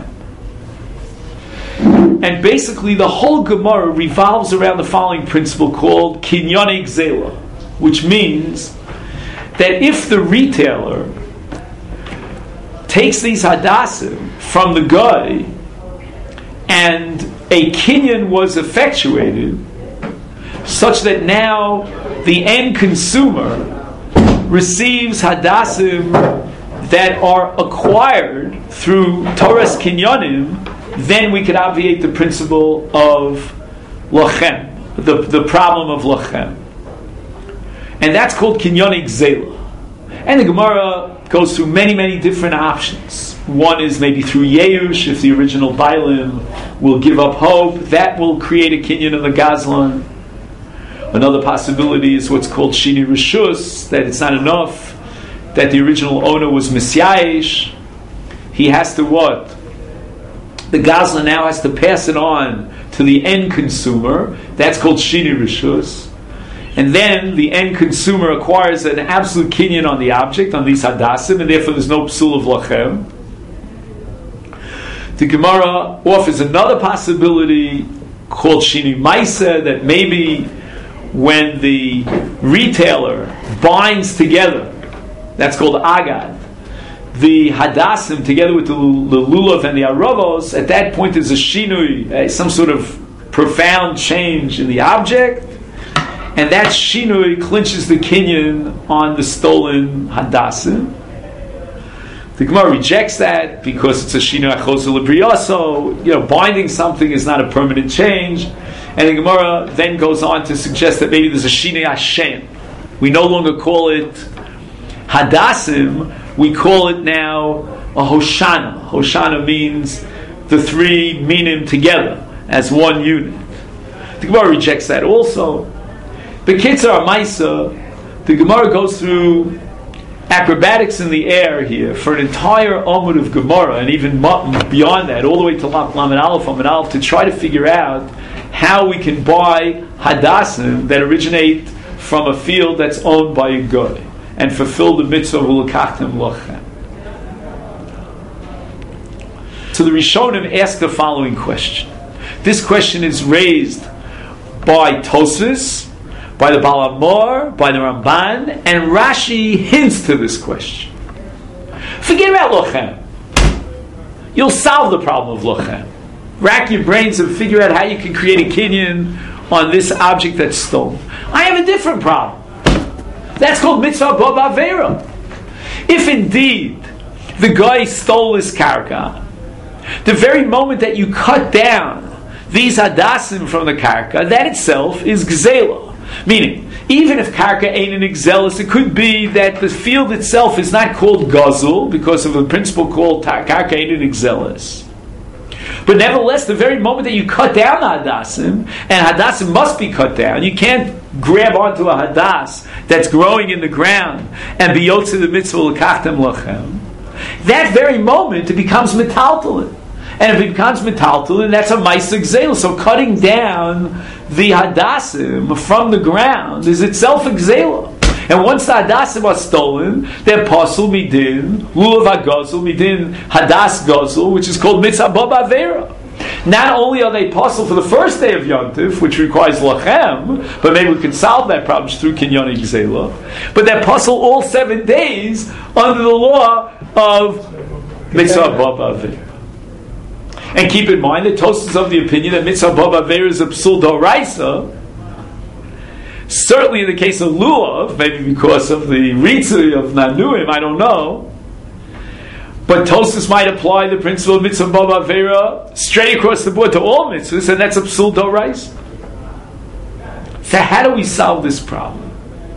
And basically the whole Gemara revolves around the following principle called kinyonei gzela, which means that if the retailer takes these hadassim from the guy, and a kinyan was effectuated, such that now the end consumer receives hadassim that are acquired through Torah's kinyanim, then we could obviate the principle of lachem, the, the problem of lachem. And that's called kinyanik zela. And the Gemara goes through many, many different options. One is maybe through Yeush, if the original Bailim will give up hope, that will create a kinyan of the Gazlan. Another possibility is what's called Shini Rishus, that it's not enough that the original owner was Misyayish. He has to what? The Gazlan now has to pass it on to the end consumer. That's called Shini Rishus. And then the end consumer acquires an absolute kinyan on the object, on these hadassim, and therefore there's no psul of lachem. The Gemara offers another possibility called Shini Maisa, that maybe when the retailer binds together, that's called agad, the hadassim together with the, the lulav and the aravos, at that point there's a shinui, uh, some sort of profound change in the object, and that shinui clinches the kinyan on the stolen hadassim. The Gemara rejects that because it's a shinui achos l'briyaso. You know, binding something is not a permanent change. And the Gemara then goes on to suggest that maybe there's a shinui Hashem. We no longer call it hadassim. We call it now a hoshana. Hoshana means the three minim together as one unit. The Gemara rejects that also. B'kitzar Maisa, the Gemara goes through acrobatics in the air here for an entire Omud of Gemara, and even beyond that, all the way to Lamed Aleph, Amud Aleph, to try to figure out how we can buy hadassim that originate from a field that's owned by a guy and fulfill the mitzvah of Ulakachtem Lachem. So the Rishonim ask the following question. This question is raised by Tosfos, by the Baal HaMor, by the Ramban, and Rashi hints to this question. Forget about lochem. You'll solve the problem of lochem. Rack your brains and figure out how you can create a kinyan on this object that's stolen. I have a different problem. That's called mitzvah bo b'avera. If indeed the guy stole this karka, the very moment that you cut down these hadassim from the karka, that itself is gzela. Meaning, even if karka ain't an exelis, it could be that the field itself is not called gazul because of the principle called karka ain't an exelis. But nevertheless, the very moment that you cut down the hadassim, and hadassim must be cut down, you can't grab onto a hadas that's growing in the ground and be yotze the mitzvah l'kachtem lachem. That very moment, it becomes metaltalin. And if it becomes metaltalin, that's a ma'aseh gzeila. So cutting down the hadassim from the ground is itself a gzeila. And once the hadassim are stolen, they're pasul midin, lulav hagazul, midin hadas gazul, which is called mitzvah bo b'avera. Not only are they pasul for the first day of Yontif, which requires lachem, but maybe we can solve that problem through kinyanik gzeila, but they're pasul all seven days under the law of mitzvah bo b'avera. And keep in mind that Tosfos is of the opinion that mitzvah bo b'avera is a psul d'oraisa. Certainly in the case of lulav, maybe because of the ritzui of nanuim, I don't know. But Tosfos might apply the principle of mitzvah bo b'avera straight across the board to all mitzvahs, and that's a psul d'oraisa. So how do we solve this problem?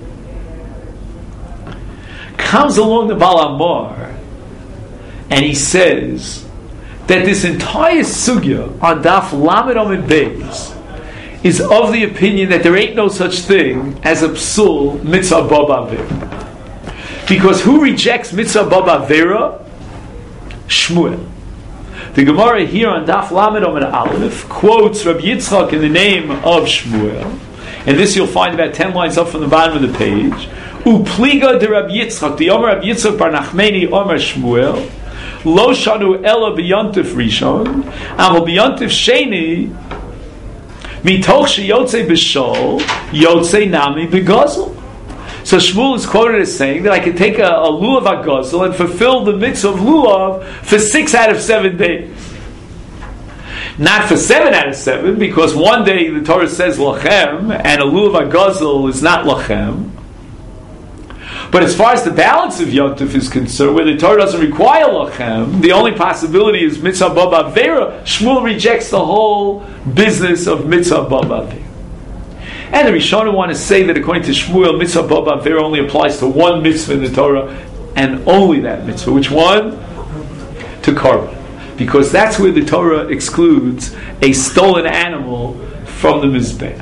Comes along the Baal HaMor, and he says that this entire sugya on Daf Lamed Amud Beis is of the opinion that there ain't no such thing as a psul mitzvah bo b'avera. Because who rejects mitzvah bo b'avera? Shmuel. The Gemara here on Daf Lamed Amud Aleph quotes Rabbi Yitzchak in the name of Shmuel, and this you'll find about ten lines up from the bottom of the page. Upliga de Rabbi Yitzchak, the Omer Rabbi Yitzchak bar Nachmeni Omer Shmuel, Lo shanu ela b'yontif rishon, aval b'yontif sheni, mitoch sheyotze b'shol, yotze nami b'gazul. So Shmuel is quoted as saying that I can take a, a lulav hagazel and fulfill the mitzvah of lulav for six out of seven days. Not for seven out of seven, because one day the Torah says lachem, and a lulav hagazel is not lachem. But as far as the balance of Yontif is concerned, where the Torah doesn't require lachem, the only possibility is mitzvah baba vera. Shmuel rejects the whole business of mitzvah baba vera. And the Rishonim want to say that according to Shmuel, mitzvah baba vera only applies to one mitzvah in the Torah, and only that mitzvah. Which one? To korban. Because that's where the Torah excludes a stolen animal from the Mizbeach.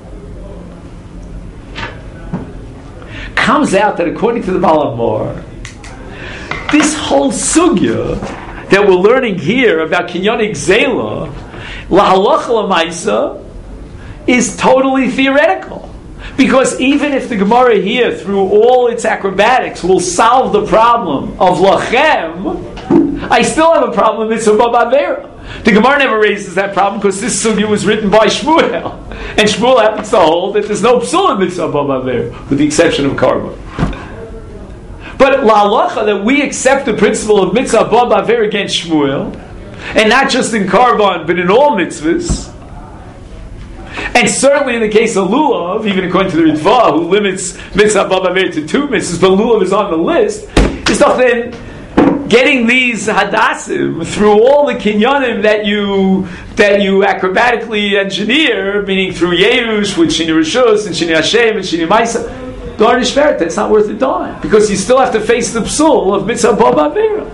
Comes out that according to the Baal HaMor, this whole sugya that we're learning here about kinyonik zela, lahalacha lamaisa, is totally theoretical. Because even if the Gemara here, through all its acrobatics, will solve the problem of lachem, I still have a problem with mitzvah b'avera. The Gemara never raises that problem because this sugya was written by Shmuel, and Shmuel happens to hold that there's no psul in mitzvah b'avera, with the exception of korban. But la'alacha, that we accept the principle of mitzvah b'avera against Shmuel, and not just in korban but in all mitzvahs. And certainly in the case of lulav, even according to the Ritva, who limits mitzvah b'avera to two mitzvahs, but lulav is on the list, is not then getting these hadassim through all the kinyanim that you that you acrobatically engineer, meaning through Yerush, with Shini Rishus, and Shini Hashem, and Shini Maisa, Darnish Veret, that's not worth the dime. Because you still have to face the psul of mitzvah b'avera.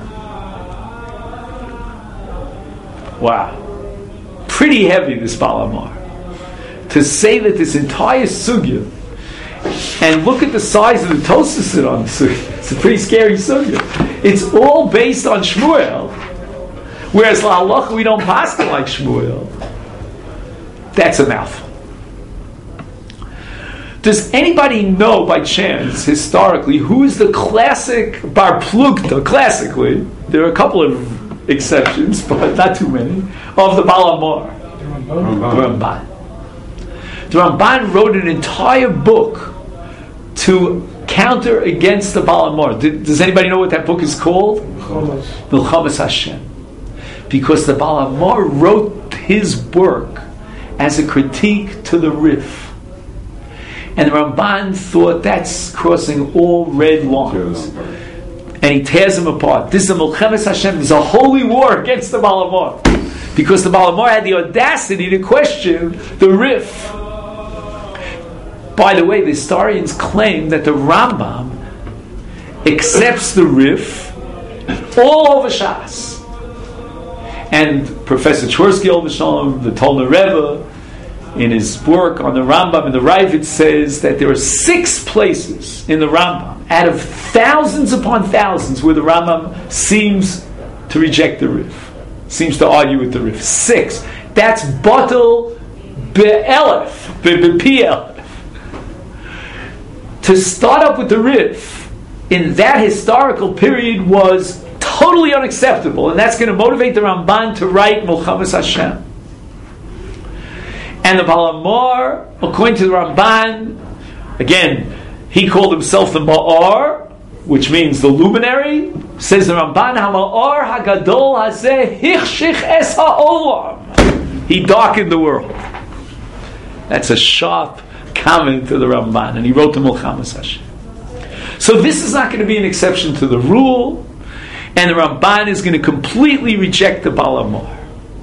Wow. Pretty heavy, this Baal HaMor. To say that this entire sugya, and look at the size of the Tosafos on the sugya, it's a pretty scary sugya. It's all based on Shmuel, whereas la'alacha we don't paskin like Shmuel. That's a mouthful. Does anybody know by chance, historically, who is the classic bar plugta, classically, there are a couple of exceptions, but not too many, of the Baal HaMor? The Ramban. The Ramban wrote an entire book to counter against the Baal HaMor. Does anybody know what that book is called? Milchamas Hashem. Because the Baal HaMor wrote his work as a critique to the Rif. And the Ramban thought that's crossing all red lines. And he tears them apart. This is a Milchamas Hashem. There's a holy war against the Baal HaMor. Because the Baal HaMor had the audacity to question the Rif. By the way, the historians claim that the Rambam accepts the Rif all over Shas. And Professor Twersky, Ol V'Shalom, the Tolner Rebbe, in his work on the Rambam and the Ravid, says that there are six places in the Rambam, out of thousands upon thousands, where the Rambam seems to reject the Rif, seems to argue with the Rif. Six. That's Batel Be'elef, Be'Piel. To start up with the Rif in that historical period was totally unacceptable, and that's going to motivate the Ramban to write Milchamas Hashem. And the Baal HaMor, according to the Ramban, again, he called himself the Ma'or, which means the luminary. Says the Ramban, HaMa'or HaGadol Hazeh Hichshich Es HaOlam. He darkened the world. That's a sharp comment to the Ramban, and he wrote the Milchamas Hashem. So this is not going to be an exception to the rule, and the Ramban is going to completely reject the Baal HaMor.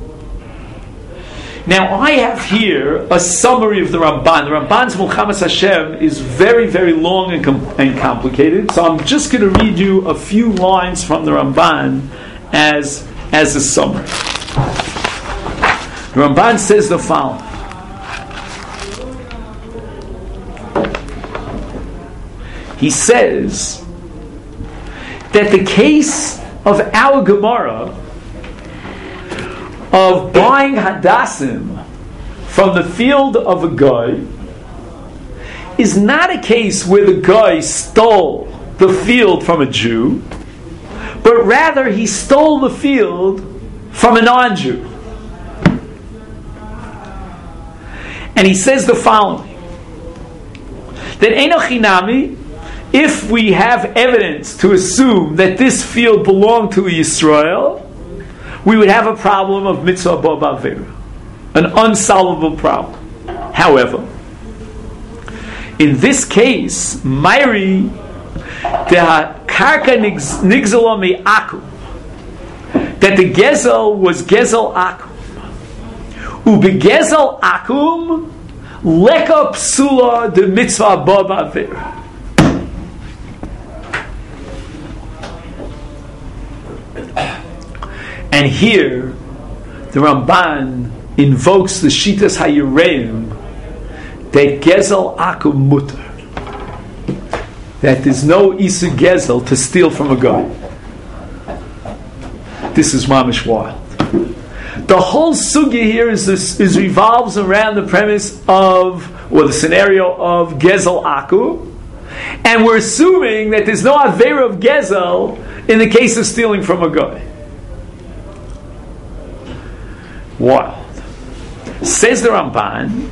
Now I have here a summary of the Ramban. The Ramban's Milchamas Hashem is very, very long and, com- and complicated, so I'm just going to read you a few lines from the Ramban as, as a summary. The Ramban says the following. He says that the case of our Gemara of buying hadassim from the field of a guy is not a case where the guy stole the field from a Jew, but rather he stole the field from a non-Jew. And he says the following, that Eino Chinami, if we have evidence to assume that this field belonged to Yisrael, we would have a problem of mitzvah ba'avera, an unsolvable problem. However, in this case, Mayri the karka nigzalo me'akum, that the gezel was gezel akum. Ubegezel akum leka psula de mitzvah ba'avera. And here, the Ramban invokes the Shitas HaYireim that Gezel Akum Mutter, that there's no Isu Gezel to steal from a guy. This is mamish wild. The whole sugya here is, this, is revolves around the premise of, or the scenario of Gezel Akum, and we're assuming that there's no Avera of Gezel in the case of stealing from a guy. Wild. Says the Ramban,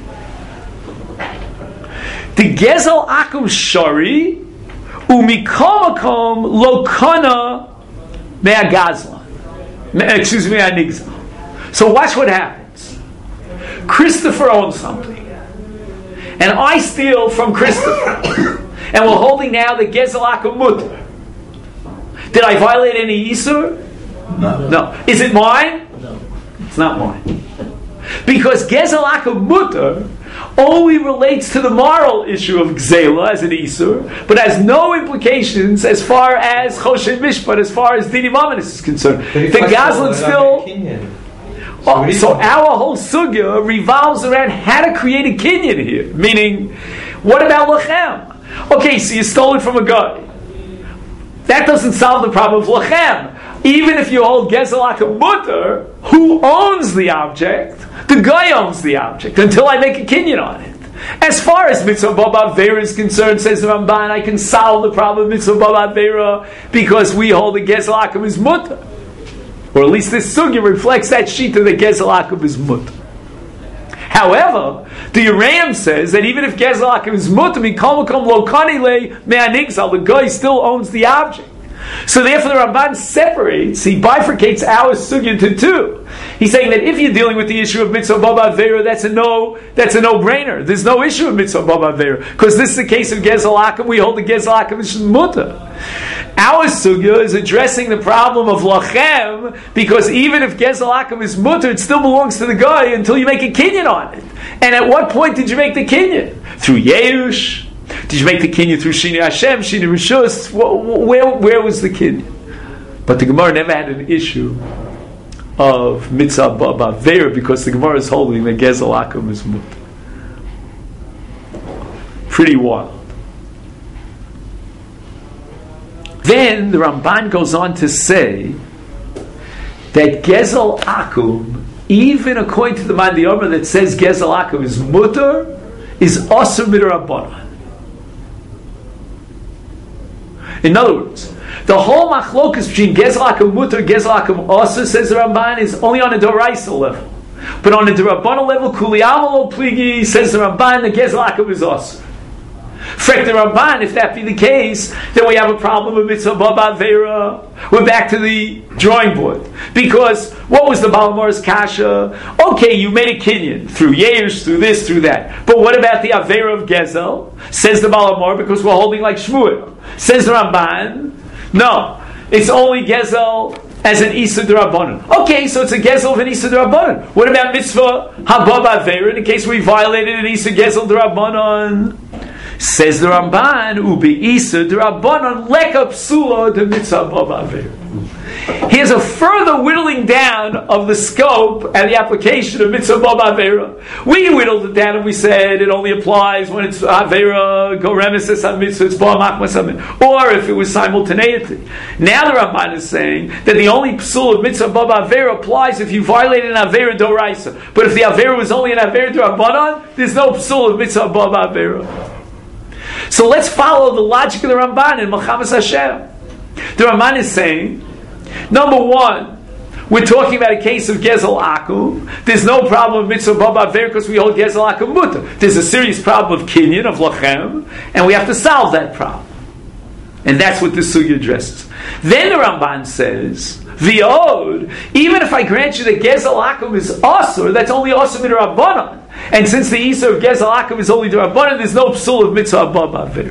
the Gezel Akum Shari umikomakom lokana me'agazlan. Excuse me, me'anigzal. So watch what happens. Christopher owns something, and I steal from Christopher, and we're holding now the Gezel Akum Mutter. Did I violate any Isur? No. No. Is it mine? No. It's not mine. Because Gezel Akum Mutter only relates to the moral issue of Gzela as an Isur, but has no implications as far as Choshen Mishpat, as far as Dini Mamanis is concerned. The Gazlan still... Oh, so our whole sugya revolves around how to create a kinyan here. Meaning, what about Lachem? Okay, so you stole it from a guy. That doesn't solve the problem of Lachem. Even if you hold Gezel Akum Mutter, who owns the object? The guy owns the object until I make a kinyan on it. As far as mitzvah ba'avera is concerned, says the Ramban, I can solve the problem of mitzvah ba'avera because we hold the Gezel Akum is Mutter. Or at least this sugya reflects that shita that Gezel Akum is Mutter. However, the Yereim says that even if Gezel Akum is Mutter, mikol makom lo kanile me'anigzal, the guy still owns the object. So therefore the Ramban separates, he bifurcates our sugya into two. He's saying that if you're dealing with the issue of mitzvah ba'avera, that's a no, that's a no-brainer. There's no issue of mitzvah ba'avera because this is the case of Gezel Akum. We hold the Gezel Akum is Mutter. Our sugya is addressing the problem of Lachem because even if Gezel Akum is Mutter, it still belongs to the guy until you make a kinyan on it. And at what point did you make the kinyan? Through Yeush? Did you make the kinyan through Shini Hashem, Shini Rishus? Where, where was the kinyan? But the Gemara never had an issue of mitzvah ba'avera because the Gemara is holding that Gezel Akum is Mutter. Pretty wild. Then the Ramban goes on to say that Gezel Akum, even according to the Mandi Omer that says Gezel Akum is Mutter, is Asur Midrabanan. In other words, the whole machlokus between Gezel Akum Mutter, Gezel Akum Asur, says the Ramban, is only on a Doraisa level. But on a Derabanan level, Kuli Amalo Pligi, says the Ramban, the Gezel Akum is Asur. Frek the Ramban, if that be the case, then we have a problem with mitzvah ba'avera. We're back to the drawing board. Because what was the Balamor's kasha? Okay, you made a kinyan through years, through this, through that. But what about the avera of Gezel? Says the Balamor, because we're holding like Shmuel. Says the Ramban, no, it's only Gezel as an Isa D'Rabbanan. Okay, so it's a Gezel of an Isa D'Rabbanan. What about mitzvah haba ba'avera in the case we violated an Isa Gezel D'Rabbanan? Says the Ramban, Ubi Isa D'Rabbanan leka psula de mitzvah ba'avera. Here's a further whittling down of the scope and the application of mitzvah ba'avera. We whittled it down and we said it only applies when it's avera go remeses on mitzvah, it's ba'amachmas on. Or if it was simultaneity. Now the Ramban is saying that the only psul of mitzvah ba'avera applies if you violated an avera doraisa. But if the avera was only an avera d'Rabbanan, there's no psul of mitzvah ba'avera. So let's follow the logic of the Ramban in Melchamas Hashem. The Ramban is saying, number one, we're talking about a case of Gezel Akum. There's no problem with mitzvah ba'avera because we hold Gezel Akum Mutter. There's a serious problem of kinyan, of lachem, and we have to solve that problem. And that's what the sugya addresses. Then the Ramban says, V'od, even if I grant you that Gezel Akum is Asur, that's only Asur Midrabbanan. And since the Isur of Gezel Akum is only Midrabbanan, there's no psul of Mitzvah Abba Bavir.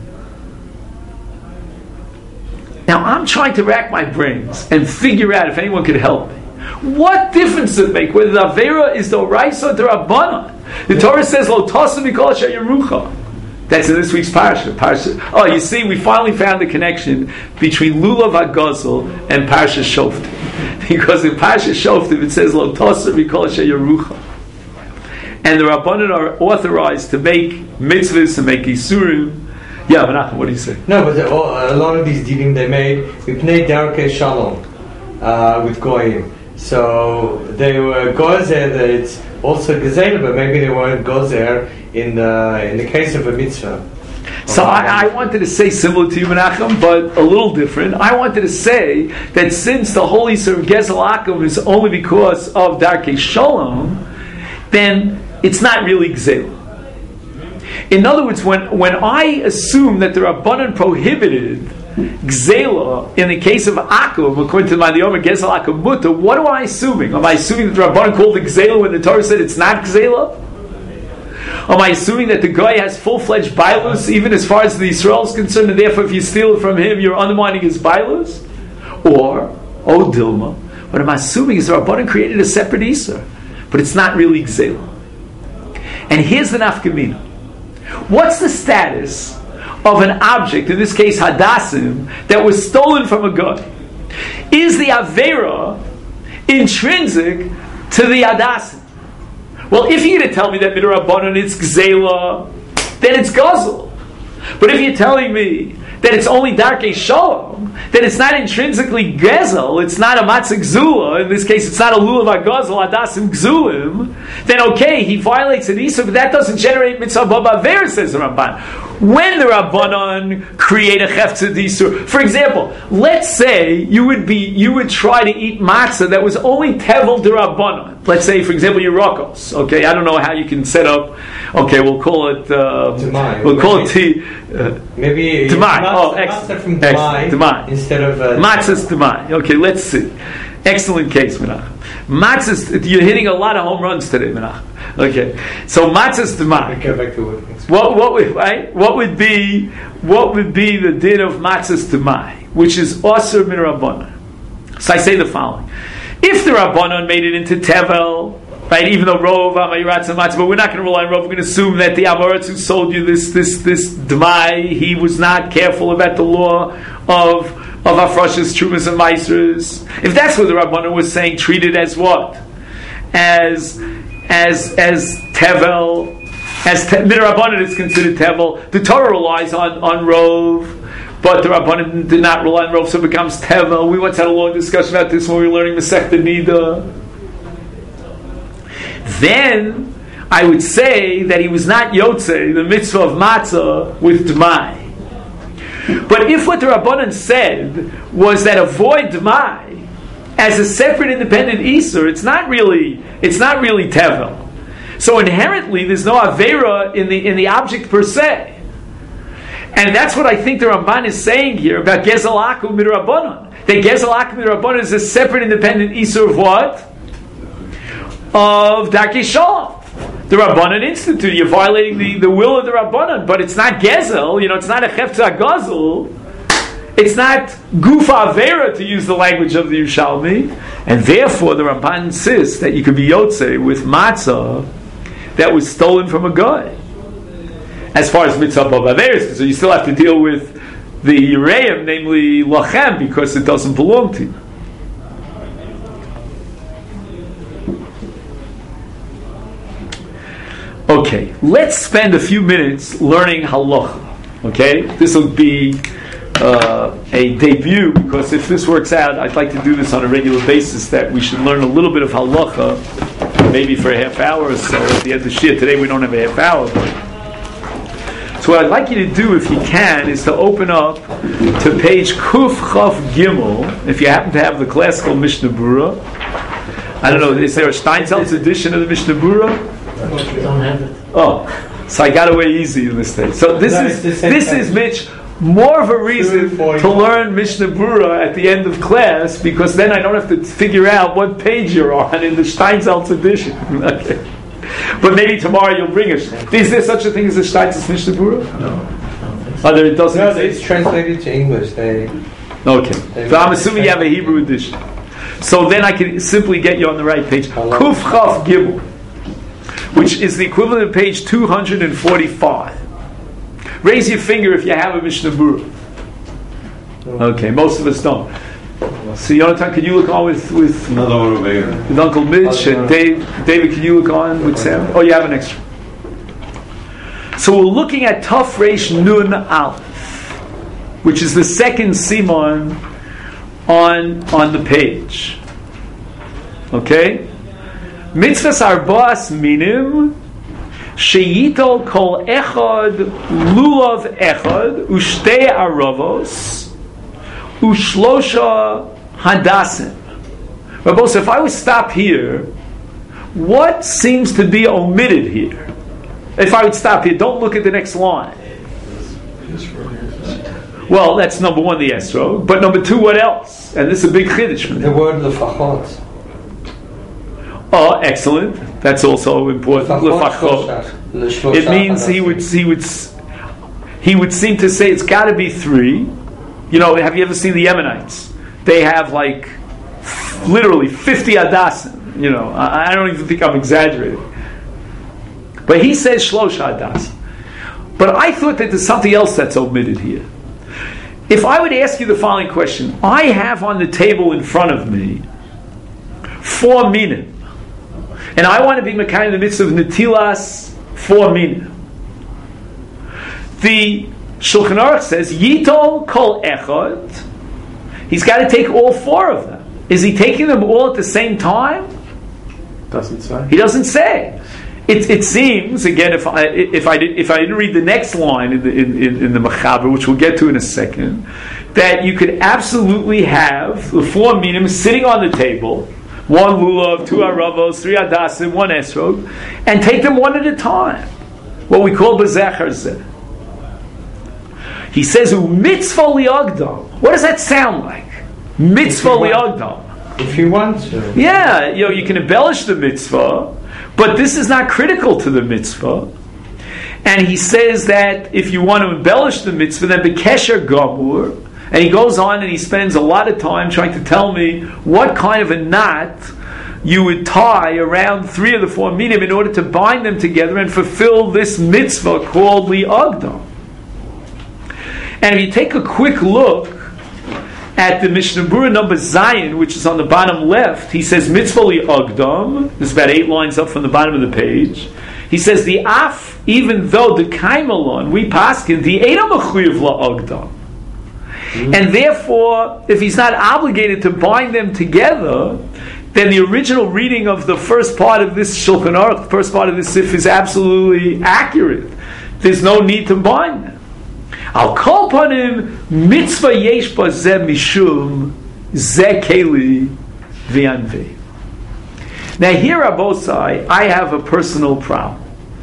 Now I'm trying to rack my brains and figure out if anyone could help me. What difference does it make whether the Avera is the Oraisa or the Rabbanan? The Torah says, Lo Tosa Mikol Sheyerucha. That's in this week's parasha. Parasha. Oh, you see, we finally found the connection between Lulav HaGazel and Parasha Shoftim. Because in Parasha Shoftim it says, Lo Tosa Mikol Sheyerucha. And the Rabbanan are authorized to make mitzvahs, to make Isurim. Yeah, Menachem, what do you say? No, but the, a lot of these dealing they made, Mipnei Darkei Shalom, uh, with Goyim. So they were gozer that it's also gezel, but maybe they weren't gozer in the in the case of a mitzvah. So I, I wanted to say similar to you, Menachem, but a little different. I wanted to say that since the holy Yisur of Gezel Akum is only because of Darkei Shalom, then it's not really gezel. In other words, when when I assume that the Rabbanan prohibited Gzela in the case of Akum, according to the Madiyom Gezel Akum Muta, what am I assuming? Am I assuming that the Rabbanan called it Gzela when the Torah said it's not Gzela? Am I assuming that the guy has full-fledged bailus even as far as the Yisrael is concerned, and therefore if you steal it from him, you're undermining his bailus? Or, oh Dilma, what I'm assuming is the Rabbanan created a separate Isur, but it's not really Gzela. And here's the nafkamina. What's the status of an object, in this case hadassim, that was stolen from a guy? Is the avera intrinsic to the hadassim? Well, if you're going to tell me that midrabanan it's gzela, then it's gazel. But if you're telling me that it's only darkei shalom, then it's not intrinsically gezel, it's not a matzah gzula, in this case it's not a lulav hagazel, adasim gzulim, then okay, he violates an isur, but that doesn't generate mitzvah b'aver, says the Ramban. When the Rabbanan create a cheftzah d'isur, for example, let's say you would be, you would try to eat matzah that was only tevel d'Rabbanan. Let's say, for example, Yerokos. Okay, I don't know how you can set up. Okay, we'll call it. Um, Demai. We'll call it tea. Uh, Maybe Demai. Oh, matzah excellent. from Excellent. Demai Demai. instead of uh, matzah's Demai. Okay, let's see. Excellent case, Menachem. Matzah's. You're hitting a lot of home runs today, Menachem. Okay, so matzah's Demai. Go back to work. What what would right? What would be what would be the din of matzah's Demai, which is Asur min Rabbanan? So I say the following: if the Rabbanan made it into tevel, right? Even though Rov Amayiratz and Matzah, but we're not going to rely on Rov. We're going to assume that the Amoritz who sold you this this this Demai, he was not careful about the law of of Afrashas, Trumas, and Maisras. If that's what the Rabbanan was saying, treat it as what? As as as tevel. As te- Midrabbanan is considered tevel. The Torah relies on, on Rov, but the Rabbanan did not rely on Rov, so it becomes tevel. We once had a long discussion about this when we were learning Masechta Nida. Then I would say that he was not Yotzei, the mitzvah of matzah, with D'mai. But if what the Rabbanan said was that avoid D'mai as a separate independent Isur, it's not really it's not really tevel. So inherently, there's no avera in the in the object per se, and that's what I think the Ramban is saying here about Gezel Akum midrabbanan. That Gezel Akum midrabbanan is a separate, independent isur of what? Of Darkei Shalom. The Rabbanan institute. You're violating the, the will of the Rabbanan, but it's not Gezel. You know, it's not a Cheftzah Gazel. It's not Gufa Avera, to use the language of the Yerushalmi, and therefore the Ramban insists that you could be Yotzei with matzah that was stolen from a guy. As far as mitzvah b'averis, so you still have to deal with the Yireim, namely lachem, because it doesn't belong to you. Okay, let's spend a few minutes learning halacha. Okay, this will be uh, a debut, because if this works out, I'd like to do this on a regular basis. That we should learn a little bit of halacha. Maybe for a half hour or so at the end of the shir. Today we don't have a half hour. But so what I'd like you to do, if you can, is to open up to page Kuf Chaf Gimel, if you happen to have the classical Mishnah Berurah. I don't know, is there a Steinsaltz edition of the Mishnah Berurah? Don't have it. Oh, so I got away easy in this thing. So this No, is it's the same this page. is Mitch more of a reason Two, to learn Mishnah Berurah at the end of class, because then I don't have to figure out what page you're on in the Steinsaltz edition. Okay. But maybe tomorrow you'll bring us. Is there such a thing as a Steinsaltz Mishnah Berurah? No. Oh, there, it doesn't No, exist? it's translated to English. They. Okay. They So I'm assuming you have a Hebrew edition. So then I can simply get you on the right page. Kuf Chaf Gimel, which is the equivalent of page two hundred forty-five. Raise your finger if you have a Mishnah Berurah. Okay, most of us don't. So Yonatan, can you look on with with, Another one over here. with Uncle Mitch and Dave? David, can you look on with Sam? Oh, you have an extra. So we're looking at Taf Reish Nun Aleph, which is the second simon on on the page. Okay, mitzvahs arba'as minim. Sheyitol kol echad lulav echad ushtei aravos ushlosha hadasim. Rabos, if I would stop here, what seems to be omitted here? If I would stop here, don't look at the next line. Well, that's number one, the esrog. But number two, what else? And this is a big chiddush. The word lefachot. Oh, excellent. That's also important. Lefachot. It means he would he would he would seem to say it's got to be three. You know, have you ever seen the Yemenites? They have like literally fifty adasim. You know, I, I don't even think I'm exaggerating. But he says shlosh adasim. But I thought that there's something else that's omitted here. If I would ask you the following question, I have on the table in front of me four minim. And I want to be Mekayim in the midst of Netilas for minim. The Shulchan Aruch says, Yitol kol echad. He's got to take all four of them. Is he taking them all at the same time? Doesn't say. He doesn't say. It, it seems, again, if I if I did, if I didn't read the next line in the in, in, in the Mechaber, which we'll get to in a second, that you could absolutely have the four minim sitting on the table, one lulav, two aravos, three adasim, one esrog, and take them one at a time. What we call bezecher zeh. He says, "U mitzvah liagdam." What does that sound like? Mitzvah liagdam. If you want to. Yeah, you know, you can embellish the mitzvah, but this is not critical to the mitzvah. And he says that if you want to embellish the mitzvah, then bekesher gamur. And he goes on and he spends a lot of time trying to tell me what kind of a knot you would tie around three of the four minim in order to bind them together and fulfill this mitzvah called li'agdam. And if you take a quick look at the Mishnah Berurah number Zion, which is on the bottom left, he says mitzvah li'agdam. This is about eight lines up from the bottom of the page. He says the af, even though the kaimalon, we paskin, the eina mechuyev la'agdam. And therefore, if he's not obligated to bind them together, then the original reading of the first part of this Shulchan Aruch, the first part of this Sif, is absolutely accurate. There's no need to bind them. Al kol panim mitzvah yesh ba zeh mishum zeh keli v'yanvei. Now here, Abosai, I have a personal problem.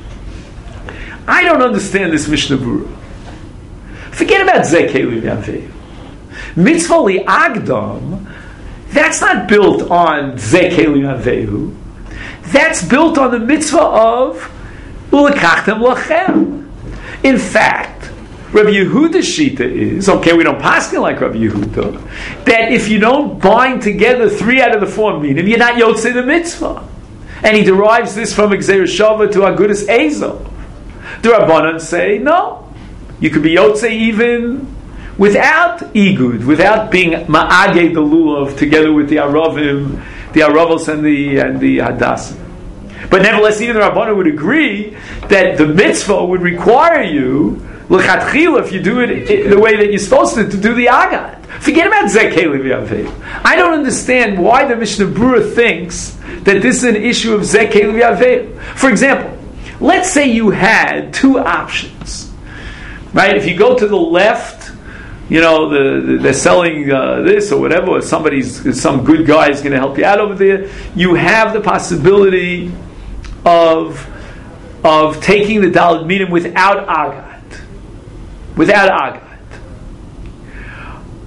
I don't understand this Mishnah Berurah. Forget about zeh keli v'yanvei. Mitzvah li'agdam, that's not built on zeh keli v'yanvei. That's built on the mitzvah of u'lekachtem lachem. In fact, Rabbi Yehuda's shita is, okay, we don't paskin like Rabbi Yehuda, that if you don't bind together three out of the four minim, you're not yotzei the mitzvah. And he derives this from Gzeir Shava to Agudas Ezo. The Rabbanan say, no, you could be yotzei even without igud, without being ma'agei the lulav together with the aravim, the aravos and the and the hadasim. But nevertheless, even the Rabbanan would agree that the mitzvah would require you, l'chatchila, if you do it the way that you're supposed to, to do the agat. Forget about zeh keli v'yanvei. I don't understand why the Mishnah Berurah thinks that this is an issue of zeh keli v'yanvei. For example, let's say you had two options, right? If you go to the left, you know, the, the, they're selling uh, this or whatever, or somebody's, some good guy is going to help you out over there. You have the possibility of of taking the Daled Minim without Agat. Without Agat.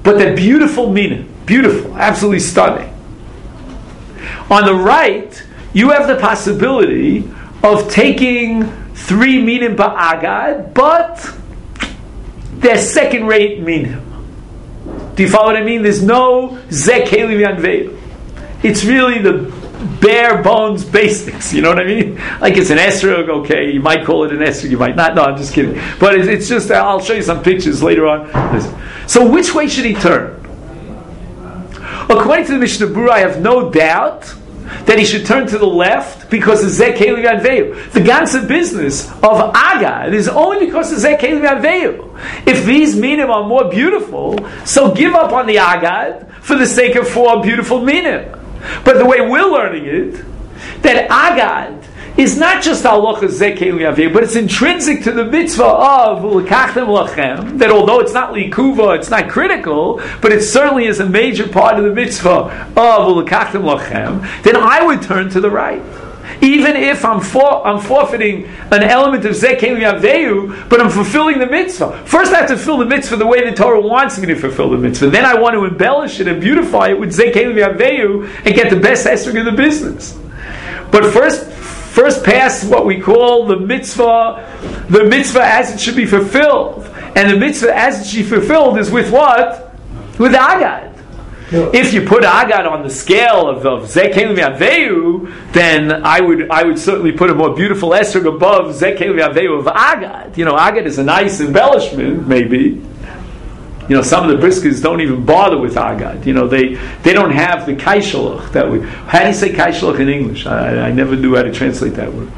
but they're beautiful minim. Beautiful, absolutely stunning. On the right, you have the possibility of taking three minim ba'agad, but they're second-rate minim. Do you follow what I mean? There's no zeh kelim yanveyu. It's really the bare bones basics. You know what I mean? Like it's an esrog, okay, you might call it an esrog, you might not. No, I'm just kidding. But it's, it's just, I'll show you some pictures later on. Listen. So which way should he turn? According to the Mishnah Berurah, I have no doubt that he should turn to the left because of Zeh Kelim Yanveyu. The ganze business of Agad is only because of Zeh Kelim Yanveyu. If these minim are more beautiful, so give up on the Agad for the sake of four beautiful minim. But the way we're learning it, that Agad is not just halacha Zeh Kelim Yanveyu, but it's intrinsic to the mitzvah of L'kachtem Lachem, that although it's not likuva, it's not critical, but it certainly is a major part of the mitzvah of L'kachtem Lachem, then I would turn to the right. Even if I'm for, I'm forfeiting an element of Zeh Kelim Yanveyu, but I'm fulfilling the mitzvah. First I have to fulfill the mitzvah the way the Torah wants me to fulfill the mitzvah. Then I want to embellish it and beautify it with Zeh Kelim Yanveyu and get the best esrog of the business. But first, First pass what we call the mitzvah, the mitzvah as it should be fulfilled. And the mitzvah as it should be fulfilled is with what? With Agad. No. If you put Agad on the scale of, of Zeh Kelim Yanveyu, then I would I would certainly put a more beautiful esrog above Zeh Kelim Yanveyu of Agad. You know, Agad is a nice embellishment, maybe. You know, some of the briskets don't even bother with Agad. You know, they, they don't have the kaishalach that we. How do you say kaishalach in English? I, I never knew how to translate that word.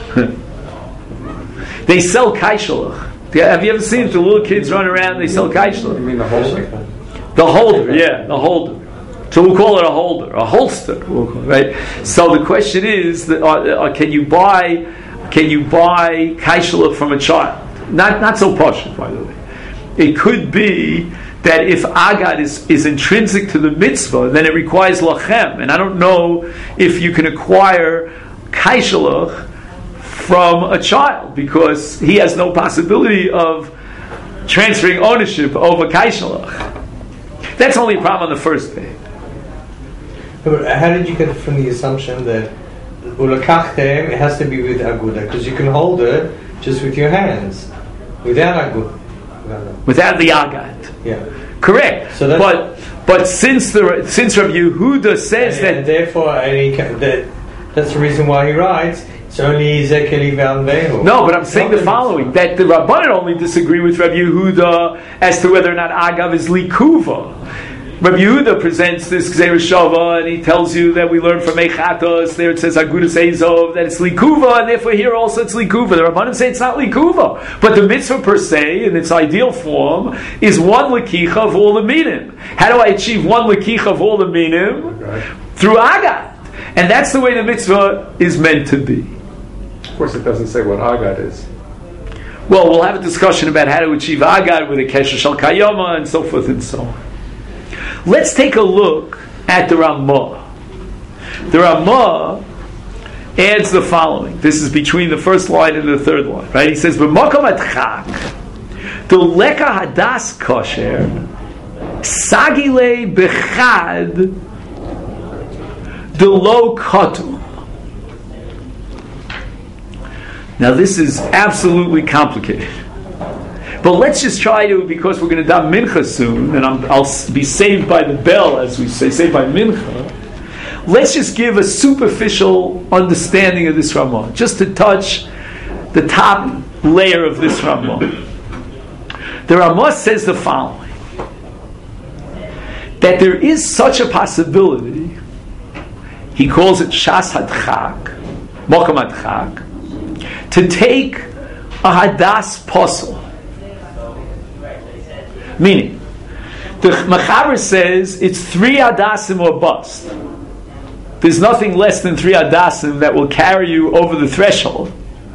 They sell kaishalach. Have you ever seen it? The little kids run around, they sell kaishalach. You mean the holder? The holder, yeah, the holder. So we'll call it a holder, a holster, we'll call it, right? So the question is, that, uh, uh, can you buy, can you buy kaishalach from a child? Not, not so posh, by the way. It could be that if Agad is, is intrinsic to the mitzvah, then it requires lachem. And I don't know if you can acquire kaishalach from a child, because he has no possibility of transferring ownership over kaishalach. That's only a problem on the first day. But how did you get from the assumption that ulakachtem, it has to be with aguda? Because you can hold it just with your hands, without aguda. Without the Agad. Yeah. Correct. So but but since the since Rabbi Yehuda says and, that and therefore any, that that's the reason why he writes it's only Zeh Kelim Yanveyu. No, but I'm saying the following, that the Rabbanan only disagree with Rabbi Yehuda as to whether or not Agav is likuva. Rabbi Yehuda presents this Gzeir Shava, and he tells you that we learn from Eichatos, there it says Agudas Eizov, that it's likuva, and therefore here also it's likuva. The Rabbanan say it's not likuva. But the mitzvah per se, in its ideal form, is one lekicha of all the minim. How do I achieve one lekicha of all the minim? Okay. Through Agad. And that's the way the mitzvah is meant to be. Of course it doesn't say what Agad is. Well, we'll have a discussion about how to achieve Agad with a Kesher Shal Kayoma and so forth and so on. Let's take a look at the Ramah. The Ramah adds the following. This is between the first line and the third line, right? He says, "B'makom atchak, the leka hadas kosher, sagile bechad, the lo katu." Now this is absolutely complicated. But let's just try to, because we're going to daven mincha soon, and I'm, I'll be saved by the bell, as we say, saved by mincha. Let's just give a superficial understanding of this Ramah, just to touch the top layer of this Ramah. The Ramah says the following, that there is such a possibility, he calls it shas hadchak, mokom hadchak, to take a hadas posel. Meaning, the Mechaber says it's three adasim or bust. There's nothing less than three adasim that will carry you over the threshold.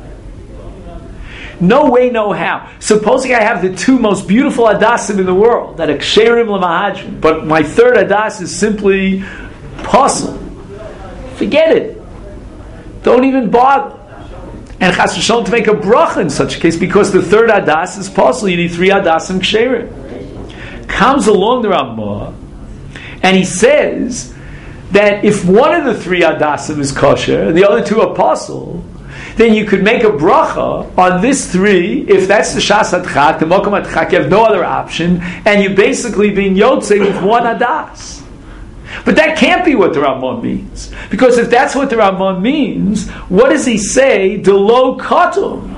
No way, no how. Supposing I have the two most beautiful adasim in the world, that aksherim lemahadrim, but my third adas is simply puzzle. Forget it. Don't even bother. And chas v'shalom to make a bracha in such a case, because the third adas is puzzle. You need three adasim ksherim. comes along the Ramah and he says that if one of the three Hadassim is kosher and the other two are pasul, then you could make a bracha on this three, if that's the Shas Adchak, the Mokum Adchak, you have no other option, and you're basically being Yotzei with one Hadas. But that can't be what the Ramah means. Because if that's what the Ramah means, what does he say? Delo Katum.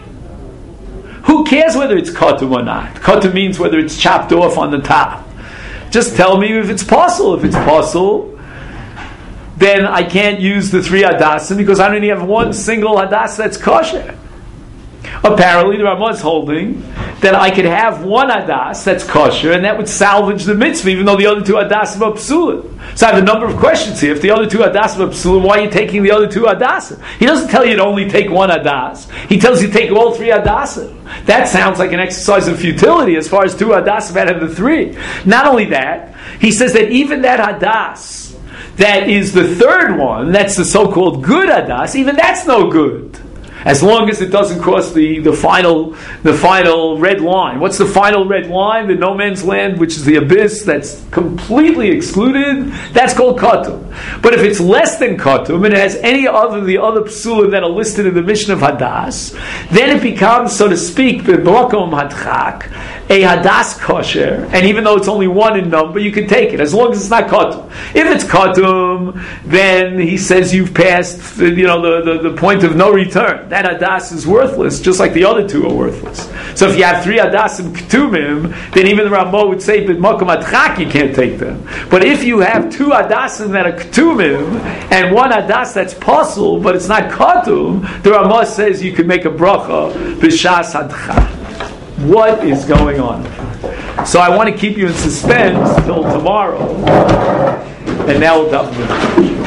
Who cares whether it's Katum or not? Katum means whether it's chopped off on the top. Just tell me if it's possible. If it's possible, then I can't use the three Hadassim because I only have one single Hadass that's kosher. Apparently, the Ramah is holding that I could have one Hadass that's kosher, and that would salvage the mitzvah, even though the other two Hadassim are psulim. So I have a number of questions here. If the other two Hadassim are psulim, why are you taking the other two Hadassim? He doesn't tell you to only take one Hadass. He tells you to take all three Hadassim. That sounds like an exercise of futility as far as two Hadassim out of the three. Not only that, he says that even that Hadass that is the third one, that's the so-called good Hadas, even that's no good. As long as it doesn't cross the, the final the final red line. What's the final red line? The no man's land, which is the abyss, that's completely excluded. That's called Katum. But if it's less than Katum, and it has any other the other psulim that are listed in the Mishnah of Hadas, then it becomes, so to speak, B'Makom Hadchak, a Hadas kosher, and even though it's only one in number, you can take it, as long as it's not Katum. If it's Katum, then he says you've passed you know, the, the, the point of no return. That Hadas is worthless, just like the other two are worthless. So if you have three Hadasim Ketumim, then even the Ramah would say, B'Makom Hadchak, you can't take them. But if you have two Hadasim that are Ketumim, and one Hadas that's pasul, but it's not Katum, the Ramah says you can make a bracha, B'Shas Hadchak. What is going on? So I want to keep you in suspense till tomorrow, and now we'll dive in.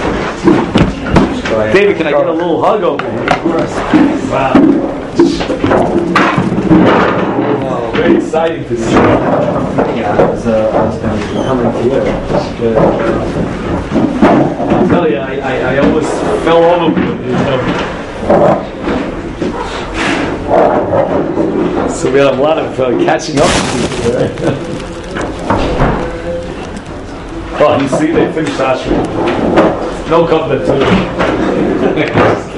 David, can I get a little hug over here? Of course. Wow. Wow. Very exciting to see. Yeah, I was, uh, I was going to be coming to you. It's good. I tell you, I, I, I almost fell over with it, you know. So we had a lot of uh, catching up to do today. Oh, you see, they finished Ashram. No covenant to it.